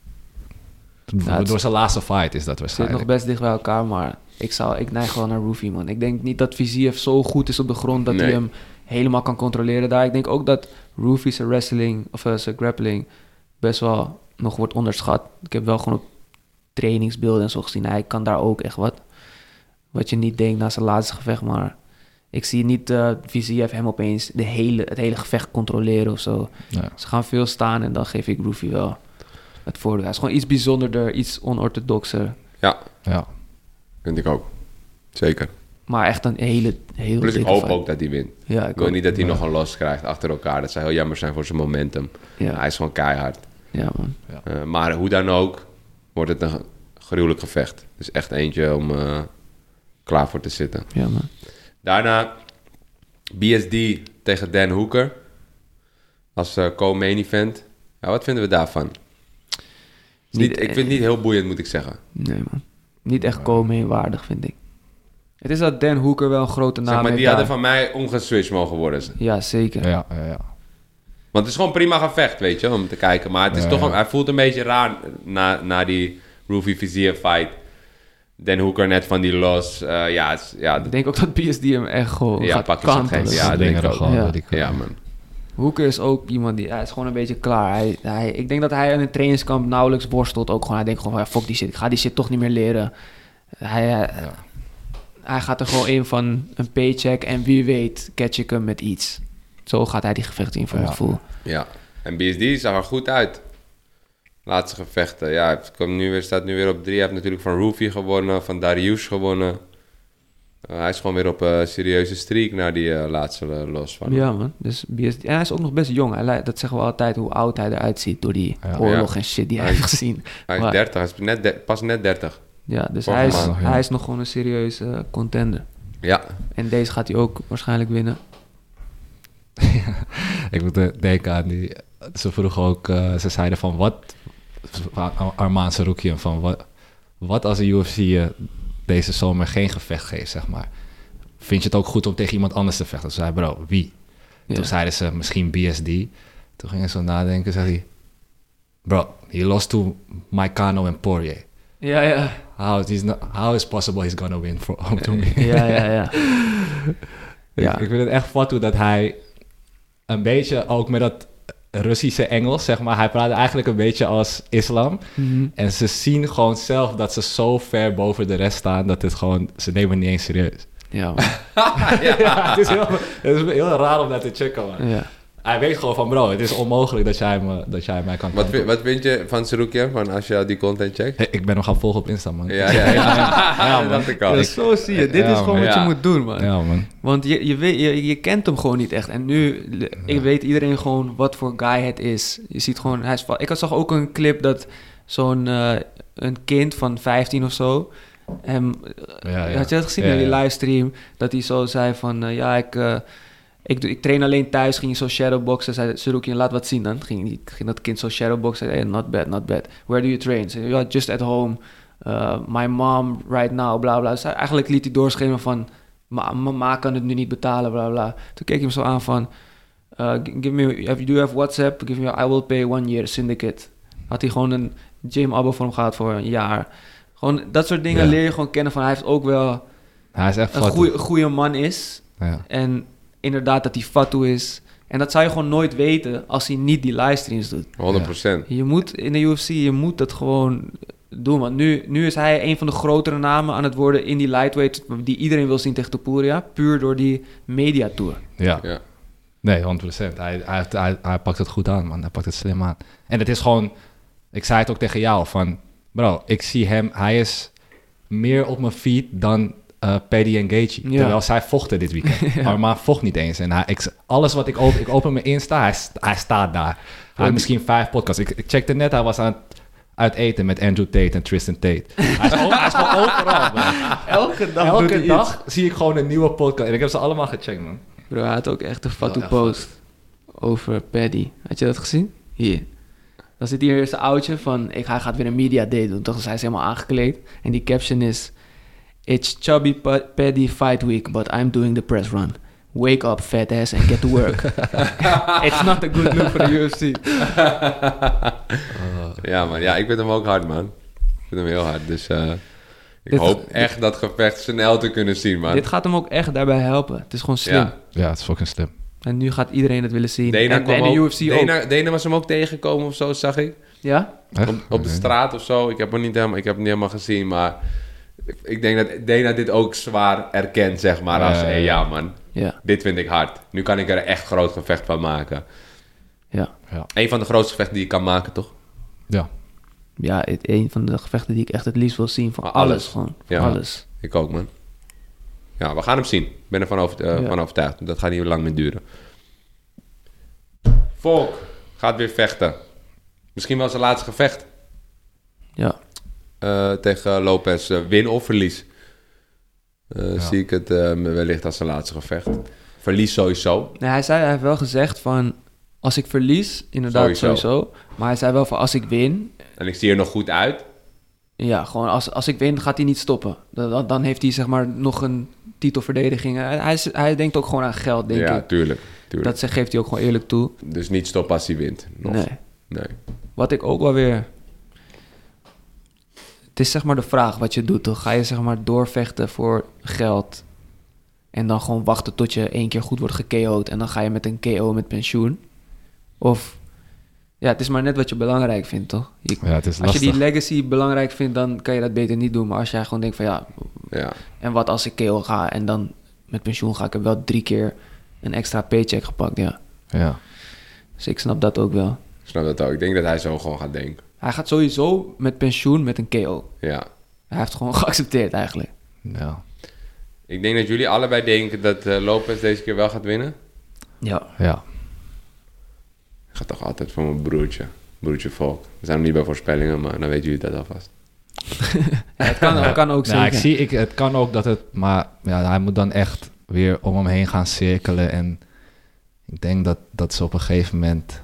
Ja, het- door zijn laatste fight is dat het zit nog waarschijnlijk. best dicht bij elkaar, maar ik, zou, ik neig wel naar Roofy, man. Ik denk niet dat Fiziev zo goed is op de grond dat hij Nee. hem helemaal kan controleren daar. Ik denk ook dat Roofy zijn wrestling, of uh, zijn grappling, best wel nog wordt onderschat. Ik heb wel gewoon op trainingsbeelden en zo gezien. Hij kan daar ook echt wat. Wat je niet denkt na zijn laatste gevecht, maar ik zie niet uh, Fiziev hem opeens de hele, het hele gevecht controleren of zo. Ja. Ze gaan veel staan en dan geef ik Roofy wel het voordeel. Hij is gewoon iets bijzonderder, iets onorthodoxer. Ja, Ja. vind ik ook. Zeker. Maar echt een hele, heel Plus ik dikke hoop fight. ook dat hij wint. Ja, ik Ik wil ook. niet dat hij Ja. nog een los krijgt achter elkaar. Dat zou heel jammer zijn voor zijn momentum. Ja, Hij is gewoon keihard. ja man. Uh, maar hoe dan ook, wordt het een gruwelijk gevecht. Dus echt eentje om uh, klaar voor te zitten. Ja, man. Daarna B S D tegen Dan Hooker als uh, co-main event. Ja, wat vinden we daarvan? Is niet, Niet- ik vind het niet heel boeiend, moet ik zeggen. Nee, man. Niet echt komen waardig, vind ik. Het is dat Dan Hooker wel een grote naam Zeg maar, heeft die hadden daar. van mij omgeswitcht mogen worden. Ja, zeker. Ja, ja, ja. Want het is gewoon prima gevecht, weet je, om te kijken. Maar het is Ja, toch, ja. een- hij voelt een beetje raar na, na die Roofy Fiziev fight. Dan Hooker net van die los. Uh, ja, het is- ja, Ik denk ook dat B S D hem echt gewoon Ja, gaat pakjes gaat kantelen. geven. Ja, dat dingen denk ik er ook. gewoon. Ja. weet ik wel. ja, man. Hooker is ook iemand die... Hij is gewoon een beetje klaar. Hij, hij, ik denk dat hij in een trainingskamp nauwelijks worstelt. Ook gewoon, hij denkt gewoon van, ja, fuck die shit. Ik ga die shit toch niet meer leren. Hij, hij, hij gaat er gewoon in van een paycheck. En wie weet catch ik hem met iets. Zo gaat hij die gevecht in, voor mijn Ja. gevoel. Ja. En B S D zag er goed uit. Laatste gevechten. Ja, hij komt nu weer, staat nu weer op drie. Hij heeft natuurlijk van Roofy gewonnen, van Dariush gewonnen. Uh, hij is gewoon weer op een serieuze streak naar die uh, laatste uh, los van. Ja, man. Dus B S D... En hij is ook nog best jong. Hij, lijkt- dat zeggen we altijd, hoe oud hij eruit ziet door die Ja. oorlog Ja. en shit die Hij hij is- heeft gezien. Hij is Maar- dertig, hij is net de- pas net dertig. Ja, dus Vorige hij is, maand nog, ja. hij is nog gewoon een serieuze uh, contender. Ja, En deze gaat hij ook waarschijnlijk winnen. Ik moet er denken aan die... Ze vroegen ook... Uh, ze zeiden van wat... Armaan Sarukian van wat... Wat als de U F C je deze zomer geen gevecht geeft, zeg maar. Vind je het ook goed om tegen iemand anders te vechten? Toen zei hij, bro, wie? Ja. Toen zeiden ze misschien B S D. Toen gingen ze zo nadenken, zei hij... Bro, he lost to Moicano en Poirier. Ja, ja. How is, not, how is possible he's gonna win for, to me? Ja, ja, ja. Ja. Ik, ik vind het echt fatu dat hij een beetje ook met dat Russische Engels, zeg maar, hij praat eigenlijk een beetje als islam. Mhm. En ze zien gewoon zelf dat ze zo ver boven de rest staan dat het gewoon, ze nemen het niet eens serieus. Ja, man. Ja, het, is heel, het is heel raar om dat te checken, man. Ja. Hij weet gewoon van, bro, het is onmogelijk dat jij, me, dat jij mij kan wat, kanten. vind- wat vind je van Sarukian, van als je die content checkt? Hey, ik ben nog gaan volgen op Insta, man. Ja, ja, ja. Ja, dat man. dacht ik al. Dus zo zie je. Dit Ja, is gewoon man. wat je Ja. moet doen, man. Ja, man. Want je, je, weet, je, je kent hem gewoon niet echt. En nu ik weet iedereen gewoon wat voor guy het is. Je ziet gewoon... Hij is, va- ik zag ook een clip dat zo'n uh, een kind van vijftien of zo... Hem, Ja, ja. Had je dat gezien Ja, in die ja. livestream? Dat hij zo zei van... uh, ja, ik, uh, ik, doe- ik train alleen thuis. Ging hij zo shadowboxen. Zei Sarukian, laat wat zien dan. Ging, die- ging dat kind zo shadowboxen. Hey, not bad, not bad. Where do you train? Zei, ja, just at home. Uh, my mom right now, bla bla. Dus hij- eigenlijk liet hij doorschemeren van... Ma, mama kan het nu niet betalen, bla bla. Toen keek hij hem zo aan van... Uh, give me, if you do have WhatsApp, give me, I will pay one year syndicate. Had hij gewoon een gym-abo voor hem gehad voor een jaar. Gewoon dat soort dingen Ja. leer je gewoon kennen van... Hij heeft ook wel Hij is echt een fatu. goeie, goede man is. Ja. En inderdaad dat hij fatu is. En dat zou je gewoon nooit weten als hij niet die livestreams doet. honderd procent. Je moet in de U F C, je moet dat gewoon doen. Want nu, nu is hij een van de grotere namen aan het worden in die lightweight... die iedereen wil zien tegen Topuria. Puur door die mediatour. Ja. Ja. Nee, honderd procent. Hij, hij, heeft- hij, hij pakt het goed aan, man. Hij pakt het slim aan. En het is gewoon... Ik zei het ook tegen jou, van... Bro, ik zie hem... Hij is meer op mijn feet dan uh, Paddy en Gaethje. Ja. Terwijl zij vochten dit weekend. Ja. Armaan vocht niet eens. En hij, ik, alles wat ik open... Ik open mijn Insta, hij, st- hij staat daar. Hij heeft misschien vijf podcasts. Ik, ik checkte net, hij was aan het uit eten met Andrew Tate en Tristan Tate. Hij is, o- hij is gewoon overal, man. Elke dag Elke dag zie ik gewoon een nieuwe podcast. En ik heb ze allemaal gecheckt, man. Bro, hij had ook echt een fatu Ja, echt post over Paddy. Had je dat gezien? Hier. Dan zit hier zijn oudje van... Ik, hij gaat weer een media day doen. Toch is hij is helemaal aangekleed. En die caption is... It's chubby Pa- Paddy fight week, but I'm doing the press run. Wake up, fat ass, and get to work. It's not a good look for the U F C. Ja, man. Ja, ik vind hem ook hard, man. Ik vind hem heel hard. Dus eh, ik Dit- hoop echt dat gevecht snel te kunnen zien, man. Dit gaat hem ook echt daarbij helpen. Het is gewoon slim. Ja. Ja, het is fucking slim. En nu gaat iedereen het willen zien. Dana en, kwam en de ook, U F C ook. Dana, Dana was hem ook tegengekomen of zo, zag ik. Ja? Echt? Op, op de Nee. straat of zo. Ik heb hem niet helemaal, ik heb hem niet helemaal gezien, maar... Ik, ik denk dat Dana dit ook zwaar erkent, zeg maar. Als, Ja, hey, ja. ja, man. Ja. Dit vind ik hard. Nu kan ik er echt groot gevecht van maken. Ja. Ja. Een van de grootste gevechten die je kan maken, toch? Ja. Ja, het, een van de gevechten die ik echt het liefst wil zien. Van Maar alles, alles. gewoon. Ja. Alles. Ik ook, man. Ja, we gaan hem zien. Ik ben ervan over, eh, Ja. van overtuigd. Dat gaat niet lang meer duren. Volk gaat weer vechten. Misschien wel zijn laatste gevecht. Ja. Eh, tegen Lopez. Eh, win of verlies. Eh, Ja. Zie ik het eh, wellicht als zijn laatste gevecht. Verlies sowieso. Nee, hij, zei, hij heeft wel gezegd van... Als ik verlies, inderdaad Sowieso. sowieso. Maar hij zei wel van als ik win... En ik zie er nog goed uit. Ja, gewoon als, als ik win gaat hij niet stoppen. Dan, dan- dan heeft hij zeg maar nog een titelverdediging. Hij, hij, is- hij denkt ook gewoon aan geld, denk ja, ik. tuurlijk. tuurlijk. Dat ze- geeft hij ook gewoon eerlijk toe. Dus niet stoppen als hij wint. Nog. Nee. Nee. Wat ik ook wel weer... Het is zeg maar de vraag wat je doet, toch? Ga je zeg maar doorvechten voor geld... en dan gewoon wachten tot je één keer goed wordt ge-K O'd... en dan ga je met een K O met pensioen? Of... Ja, het is maar net wat je belangrijk vindt, toch? Je- Ja, het is als je lastig. die legacy belangrijk vindt, dan kan je dat beter niet doen. Maar als jij gewoon denkt van ja... Ja. en wat als ik K O ga en dan met pensioen ga... ik heb wel drie keer een extra paycheck gepakt, ja. Ja. Dus ik snap dat ook wel. Ik snap dat ook. Ik denk dat hij zo gewoon gaat denken. Hij gaat sowieso met pensioen met een K O. Ja. Hij heeft het gewoon geaccepteerd eigenlijk. Ja. Ik denk dat jullie allebei denken dat eh, Lopez deze keer wel gaat winnen. Ja. Ja. Ik ga toch altijd voor mijn broertje. Broertje Volk. We zijn nog niet bij voorspellingen, maar dan weten jullie dat alvast. Ja, het kan, het kan ook Nou, zeker. ik zie, ik, het kan ook dat het... Maar ja, hij moet dan echt weer om hem heen gaan cirkelen. En ik denk dat, dat ze op een gegeven moment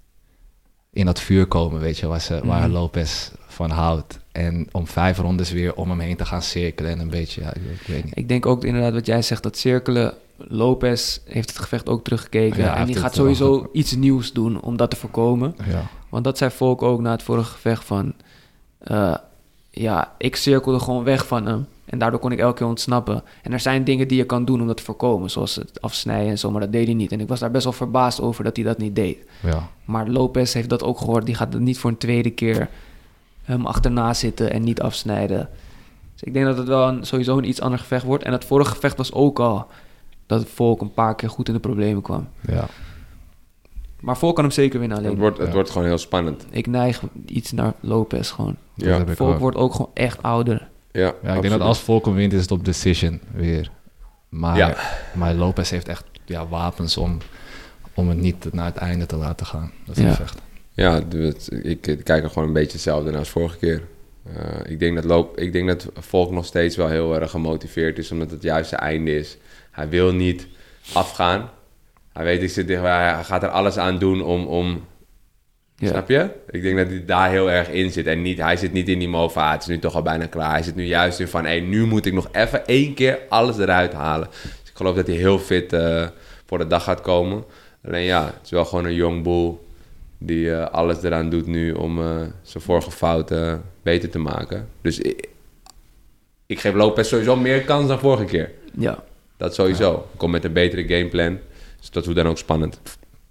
in dat vuur komen, weet je, waar, ze, waar Mhm. Lopez van houdt. En om vijf rondes weer om hem heen te gaan cirkelen en een beetje, ja, ik, ik weet niet. Ik denk ook inderdaad wat jij zegt, dat cirkelen. Lopez heeft het gevecht ook teruggekeken. Ja, hij en heeft die het gaat wel sowieso ge- iets nieuws doen om dat te voorkomen. Ja, Want dat zei Volk ook na het vorige gevecht van... eh, ja, ik cirkelde gewoon weg van hem. En daardoor kon ik elke keer ontsnappen. En er zijn dingen die je kan doen om dat te voorkomen. Zoals het afsnijden en zo, maar dat deed hij niet. En ik was daar best wel verbaasd over dat hij dat niet deed. ja. Maar Lopez heeft dat ook gehoord. Die gaat er niet voor een tweede keer hem achterna zitten en niet afsnijden. Dus ik denk dat het wel een, sowieso een iets ander gevecht wordt. En het vorige gevecht was ook al dat Volk een paar keer goed in de problemen kwam. ja. Maar Volk kan hem zeker winnen alleen. Het wordt, het Ja. wordt gewoon heel spannend. Ik neig iets naar Lopez gewoon. Dat Ja, heb ik Volk ook. wordt ook gewoon echt ouder. ja, Ja, ik denk absoluut. dat als Volk hem wint, is het op decision weer. Maar, Ja. maar Lopez heeft echt ja, wapens om, om het niet naar het einde te laten gaan. Dat Ja. gevecht. Ja, het- ik, ik kijk er gewoon een beetje hetzelfde naar als vorige keer. Eh, ik, denk dat loop, ik denk dat Volk nog steeds wel heel erg gemotiveerd is, omdat het juist zijn einde is. Hij wil niet afgaan. Hij weet, ik zit dichtbij, hij gaat er alles aan doen om... om Ja. Snap je? Ik denk dat hij daar heel erg in zit. En niet, hij zit niet in die move van, ah, het is nu toch al bijna klaar. Hij zit nu juist in van, hé, nu moet ik nog even één keer alles eruit halen. Dus ik geloof dat hij heel fit eh, voor de dag gaat komen. Alleen ja, het is wel gewoon een young bull die eh, alles eraan doet nu om eh, zijn vorige fouten beter te maken. Dus ik, ik geef Lopez sowieso meer kans dan vorige keer. Ja. Dat sowieso. Komt met een betere gameplan. Dus dat wordt dan ook spannend.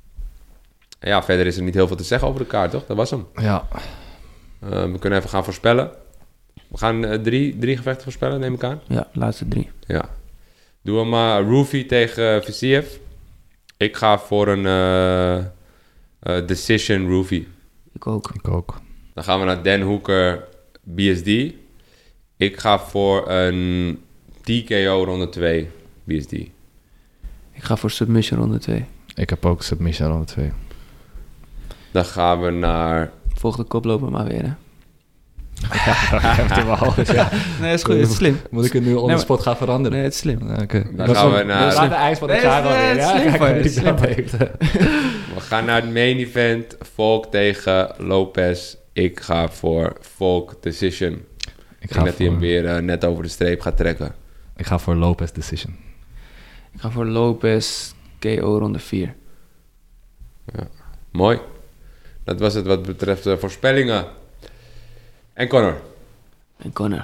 En ja, verder is er niet heel veel te zeggen over de kaart, toch? Dat was hem. Ja, Uh, we kunnen even gaan voorspellen. We gaan uh, drie, drie gevechten voorspellen, neem ik aan. Ja, laatste drie. Ja. Doe hem maar uh, Roofy tegen uh, Viziev. Ik ga voor een uh, uh, decision Roofy. Ik ook. ik ook. Dan gaan we naar Dan Hooker B S D. Ik ga voor een T K O ronde twee B S D. Ik ga voor submission ronde twee. Ik heb ook submission ronde twee. Dan gaan we naar... Volg de koploper maar weer, hè? Ik heb het er wel. Ja. Nee, is goed. Het is slim. Moet ik het nu on Nee, the maar- spot gaan veranderen? Nee, het is slim. Ja, Oké. Dan gaan we naar- Laat de ijs van de Nee, klaar nee, weer. het is Ja, slim kijk van je, wie het is dat slim. heeft. We gaan naar het main event. Volk tegen Lopez. Ik ga voor Volk decision. Ik Ik ga, denk dat hij hem voor, weer uh, net over de streep gaat trekken. ik ga voor Lopez decision. Ik ga voor Lopez K O ronde vier. Mooi. Dat was het wat betreft de voorspellingen. En Conor. En Conor.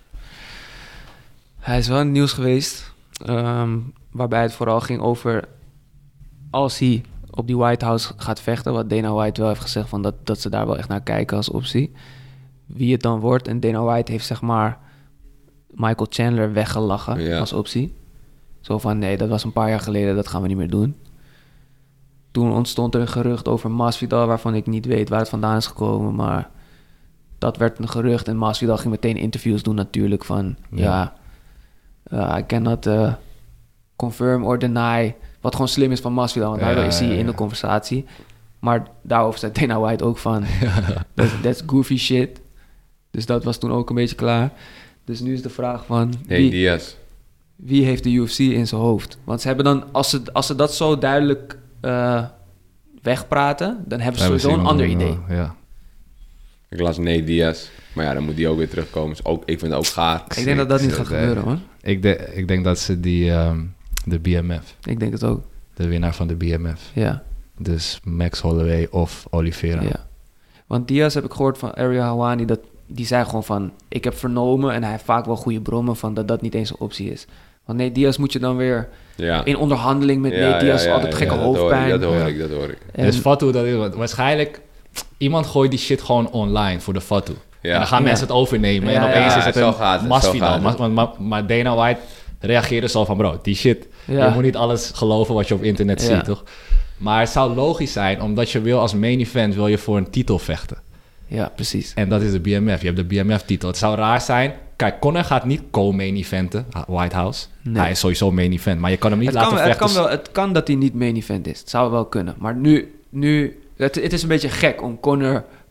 Hij is wel in het nieuws geweest. ehm, waarbij het vooral ging over... als hij op die White House gaat vechten... wat Dana White wel heeft gezegd... Van dat, dat ze daar wel echt naar kijken als optie. Wie het dan wordt. En Dana White heeft zeg maar... Michael Chandler weggelachen Ja. als optie. Zo van, nee, dat was een paar jaar geleden... dat gaan we niet meer doen. Toen ontstond er een gerucht over Masvidal... waarvan ik niet weet waar het vandaan is gekomen... maar dat werd een gerucht... en Masvidal ging meteen interviews doen natuurlijk... van, ja, ja I cannot uh, confirm or deny... wat gewoon slim is van Masvidal... want Ja, daardoor is hij ja, ja. in de conversatie... maar daarover zei Dana White ook van... that's, that's goofy shit. Dus dat was toen ook een beetje klaar. Dus nu is de vraag van... Hey, wie, Diaz. wie heeft de U F C in zijn hoofd? Want ze hebben dan... als ze, als ze dat zo duidelijk uh, wegpraten... dan hebben ze Hebben ze sowieso een iemand ander doen, idee. uh, Ja. Ik las Nate Diaz. Maar ja, dan moet die ook weer terugkomen. Dus ook, ik vind het ook gaar. Ik denk dat dat niet Ik- gaat ik- gebeuren, hoor. Ik, de, ik denk dat ze die, ehm, de B M F, Ik denk het ook, de winnaar van de B M F, ja. dus Max Holloway of Oliveira. ja. Want Diaz heb ik gehoord van Ariel Helwani... dat die zei gewoon van... ik heb vernomen en hij heeft vaak wel goede bronnen... van dat dat niet eens een optie is. Want nee, Diaz moet je dan weer Ja. in onderhandeling met... Ja, nee, Diaz ja, ja, altijd ja, gekke dat hoor ik, hoofdpijn. Dat hoor Ja. ik, dat hoor ik. En- Dus Fatu, dat is wat. Waarschijnlijk, iemand gooit die shit gewoon online voor de Fatu. Ja. En dan gaan Ja. mensen het overnemen. Ja, en opeens ja, is het zo een gaat het, Masvidal. zo gaat het. Maar, maar, maar Dana White reageerde zo van... bro, die shit, Ja. je moet niet alles geloven wat je op internet Ja. ziet, toch? Maar het zou logisch zijn, omdat je wil als main event... wil je voor een titel vechten. Ja, precies. En dat is de B M F. Je hebt de B M F-titel. Het zou raar zijn... Kijk, Conor gaat niet co-main eventen, White House. Nee. Hij is sowieso main event. Maar je kan hem niet Het laten kan, het, vechten... kan wel, het kan dat hij niet main event is. Het zou wel kunnen. Maar nu... nu het, het is een beetje gek om Conor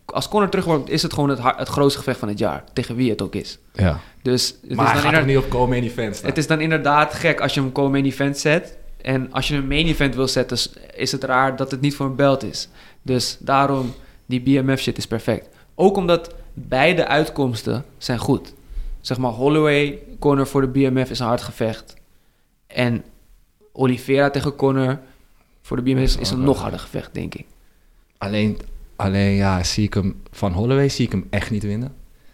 als Conor terugkomt, is het gewoon het, ha- het grootste gevecht van het jaar. Tegen wie het ook is. Ja. Dus het Maar is hij dan gaat inderdaad- nog niet op co-main event staan. Het is dan inderdaad gek als je hem co-main event zet. En als je een main event wil zetten, is het raar dat het niet voor een belt is. Dus daarom, die B M F shit is perfect. Ook omdat beide uitkomsten zijn goed. Zeg maar, Holloway, Conor voor de B M F is een hard gevecht. En Oliveira tegen Conor voor de B M F is, is een nog harder gevecht, denk ik. Alleen, alleen ja, zie ik hem van Holloway zie ik hem echt niet winnen.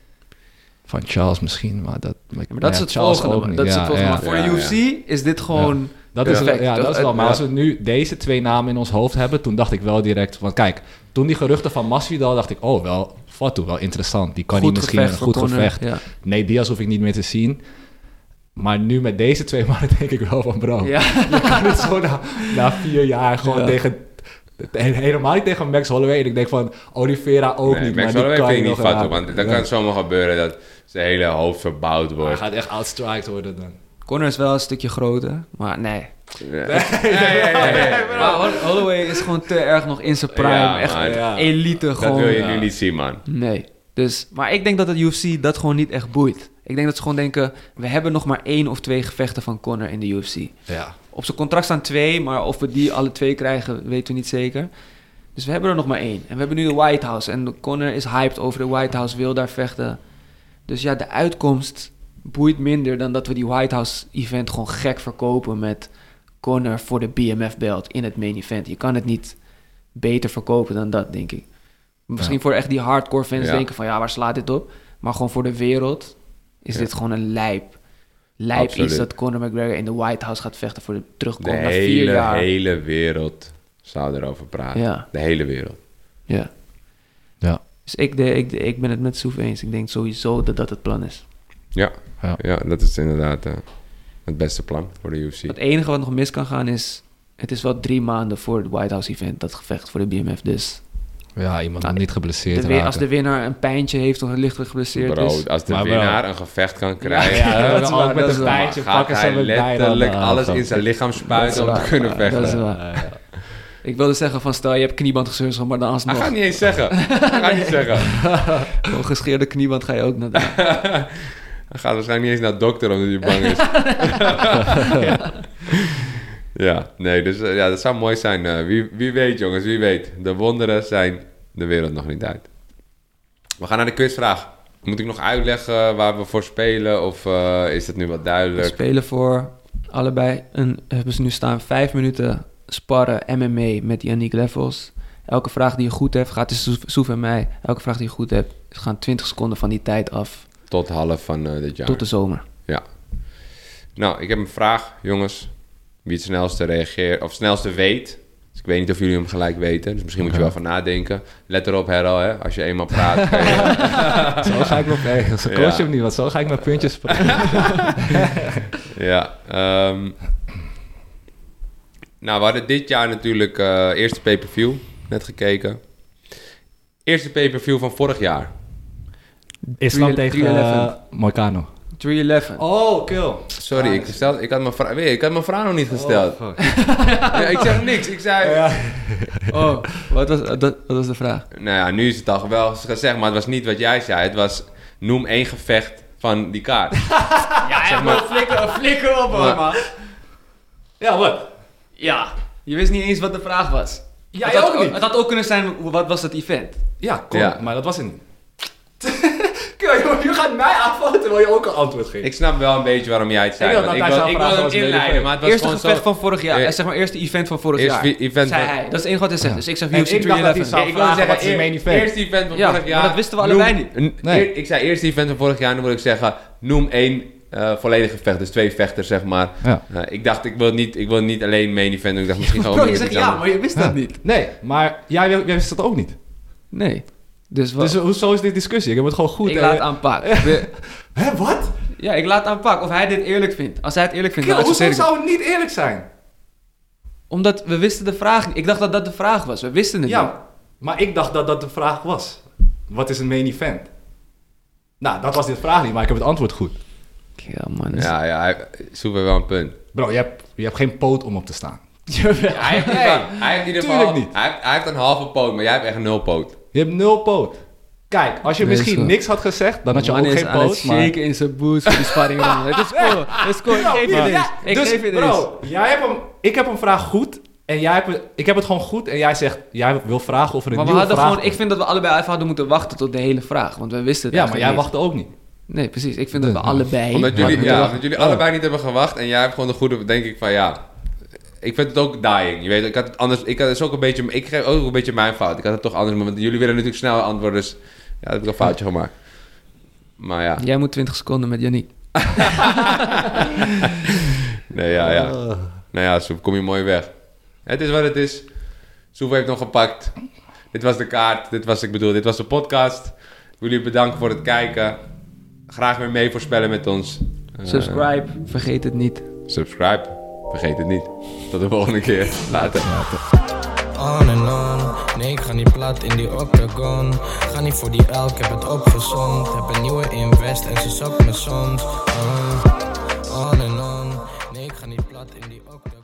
Van Charles misschien, maar dat... Maar, Maar dat is ja, het Charles volgende. ook niet. Dat is Ja, het volgende. ja. Maar voor Ja, de U F C ja. is dit gewoon... Dat is, perfect. ja, dat is wel. Maar Ja. als we nu deze twee namen in ons hoofd hebben, toen dacht ik wel direct van, kijk, toen die geruchten van Masvidal, dacht ik, oh, wel, Fatu, wel interessant. Die kan Goed niet misschien gevecht een voor goed Conor, gevecht. ja. Nee, Diaz hoef ik niet meer te zien. Maar nu met deze twee mannen denk ik wel van, bro, Ja. je kan niet zo na, na vier jaar gewoon Ja. tegen... Helemaal niet tegen Max Holloway. En ik denk van, Oliveira ook Nee, niet. Max maar die Holloway kan vind ik je niet nog fout, raken. want dan Ja. kan het zomaar gebeuren dat zijn hele hoofd verbouwd Hij wordt. gaat echt outstriked worden dan. Conor is wel een stukje groter, maar nee. Ja. Nee, nee, nee, nee. Maar Hol- Holloway is gewoon te erg nog in zijn prime. Ja, echt man. Ja. elite Dat gewoon. wil je Ja. nu niet zien, man. Nee. Dus, maar ik denk dat het U F C dat gewoon niet echt boeit. Ik denk dat ze gewoon denken, we hebben nog maar één of twee gevechten van Conor in de U F C. Ja. Op zijn contract staan twee, maar of we die alle twee krijgen, weten we niet zeker. Dus we hebben er nog maar één. En we hebben nu de White House. En Conor is hyped over de White House, wil daar vechten. Dus ja, de uitkomst boeit minder dan dat we die White House event gewoon gek verkopen met Conor voor de B M F belt in het main event. Je kan het niet beter verkopen dan dat, denk ik. Misschien Ja. voor echt die hardcore fans Ja. denken van ja, waar slaat dit op? Maar gewoon voor de wereld is Ja. dit gewoon een lijp. Lijp Absoluut. iets dat Conor McGregor in de White House gaat vechten voor de De terugkomst na vier hele, jaar. hele wereld zou erover praten. Ja. De hele wereld. Ja. Ja. Dus ik, de, ik, de, ik ben het met Soef eens. Ik denk sowieso dat dat het plan is. Ja, Ja. ja dat is inderdaad eh, het beste plan voor de U F C. Het enige wat nog mis kan gaan is... Het is wel drie maanden voor het White House event, dat gevecht voor de B M F. Dus Ja, iemand Nou, moet niet de geblesseerd wi- raken. als de winnaar een pijntje heeft of een lichtelijk geblesseerd Bro, is... als de Maar bro. winnaar een gevecht kan krijgen, Ja, dat dat is is waar, ook met dat is een waar. pijntje gaat pakken ze hij met letterlijk bijna- alles Ah, in zijn lichaam Dat is spuiten om te waar. kunnen Dat vechten. is waar. Ja, ja. Ik wilde zeggen van stel je hebt kniebandgescheuren, maar dan Hij alsnog... gaat niet eens zeggen. Hij gaat niet zeggen. Een gescheerde knieband ga je ook naar de... Hij gaat waarschijnlijk niet eens naar de dokter omdat hij bang is. Ja, nee, dus eh, ja, dat zou mooi zijn. Eh, wie, wie weet, jongens, wie weet. De wonderen zijn de wereld nog niet uit. We gaan naar de quizvraag. Moet ik nog uitleggen waar we voor spelen? Of eh, is het nu wat We duidelijk? spelen voor allebei een... Hebben ze nu staan vijf minuten sparren M M A met Yannick Levels. Elke vraag die je goed hebt, gaat tussen Soef- Soef en mij. Elke vraag die je goed hebt, gaan twintig seconden van die tijd af. Tot half van eh, dit jaar. Tot de zomer. Ja. Nou, ik heb een vraag, jongens. Wie het snelste reageert, of snelste weet. Dus ik weet niet of jullie hem gelijk weten. Dus misschien moet je wel van nadenken. Let erop, Herro, hè. Als je eenmaal praat. kan je- Zo ga ik nog tegen. Zo coach Ja. je hem niet, want zo ga ik met puntjes praten. Ja. ehm. Nou, we hadden dit jaar natuurlijk eh eerste pay-per-view. Net gekeken. Eerste pay-per-view van vorig jaar. Islam drie- tegen drie uh, elf. Moicano. drie elf. Oh, kill. Sorry, ik, stel, ik, had mijn vraag, weet je, ik had mijn vraag nog niet gesteld. Oh, fuck. Ja, ik zeg niks. Ik zei... Ja. Oh, wat was, dat, wat was de vraag? Nou ja, nu is het al wel gezegd, maar het was niet wat jij zei. Het was, noem één gevecht van die kaart. Ja, zeg maar. Flikker, flikker op, Maar- man. Ja, wat? Ja, je wist niet eens wat de vraag was. Jij het, had, ook niet. het had ook kunnen zijn, wat was het event? Ja, kom, Ja. maar dat was het niet. Kill, je, je gaat mij aanvallen terwijl je ook een antwoord geeft. Ik snap wel een beetje waarom jij het zei. Ik wil want dat Ik hij wil, zou ik vragen wil was hem mede inleiden, fake. maar het was Eerste gewoon gevecht zo... van vorig jaar. Eh, Eh, zeg maar eerste event van vorig Eerste jaar. event zei van- hij. Dat is het enige wat hij zegt. Dus ik zeg En U F C ik dacht dat hij drie elf. zou Nee, ik wil vragen, zeggen, wat is je eer- main event? eerste event van Ja, vorig jaar... maar dat wisten we allebei niet. N- Nee. eer- ik zei eerste event van vorig jaar, dan wil ik zeggen... Noem één uh, volledige gevecht, dus twee vechters, zeg maar. Ja. Uh, ik dacht, ik wil, niet, ik wil niet alleen main event doen. Ik dacht, misschien gewoon... Bro, je iets zegt anders. ja, maar je wist dat niet. Nee, maar jij, jij wist dat ook niet. Nee. Dus wat? Dus hoezo is dit discussie? Ik heb het gewoon goed. ik eh, laat aanpak. We- Hè, wat? Ja, ik laat aanpak. Of hij dit eerlijk vindt. Als hij het eerlijk vindt, Kill, dan hoezo accepteer ik het. zou het niet eerlijk zijn? Omdat we wisten de vraag niet. Ik dacht dat dat de vraag was. We wisten het niet. Ja, maar ik dacht dat dat de vraag was. Wat is een main event? Nou, dat was de vraag niet, maar ik heb het antwoord goed. Ja, man. Dus- Ja, ja, hij Soef heeft wel een punt. Bro, je hebt, je hebt geen poot om op te staan. Hij heeft, in ieder geval- hij heeft in ieder tuurlijk geval... niet. Hij heeft, hij heeft een halve poot, maar jij hebt echt een nul poot. Je hebt nul poot. Kijk, als je Nee, misschien zo. niks had gezegd, dan had je Man ook is geen aan het poot. Maar... shaken in zijn boots voor die sparring. Het is cool. Het is cool. Ik geef je Ja, deze. Ik dus, geef je deze. bro, jij hebt hem, ik heb een vraag goed en jij hebt, het- ik heb het gewoon goed en jij zegt, jij wil vragen of er een Maar we nieuwe hadden vraag gewoon, ik komt. vind dat we allebei even hadden moeten wachten tot de hele vraag. Want we wisten het Ja, maar jij eigenlijk wachtte ook niet. niet. Nee, precies. Ik vind dat we allebei... Omdat jullie, hadden ja, moeten omdat jullie allebei niet hebben gewacht. En jij hebt gewoon de goede, denk ik van ja. Ik vind het ook dying. Je weet, ik had het anders. Ik had het is ook een beetje. Ik geef ook een beetje mijn fout. Ik had het toch anders. Want jullie willen natuurlijk snel antwoorden. Dus ja, dat heb ik een foutje gemaakt. Maar ja. wachten. Jij moet twintig seconden met Yannick. Nee, ja, ja. Nou ja, Soef, kom je mooi weg. Het is wat het is. Soef heeft nog gepakt. Dit was de kaart. Dit was, ik bedoel, dit was de podcast. Ik wil jullie bedanken voor het kijken. Graag weer mee voorspellen met ons. Uh, Subscribe. Vergeet het niet. subscribe. Vergeet het niet. Tot de volgende keer. Later. On en on, nee ik ga niet plat in die octagon. Ga niet voor die elk, heb het opgezond. Heb een nieuwe invest en ze zoekt me soms. Uh, on en on, nee ik ga niet plat in die octagon.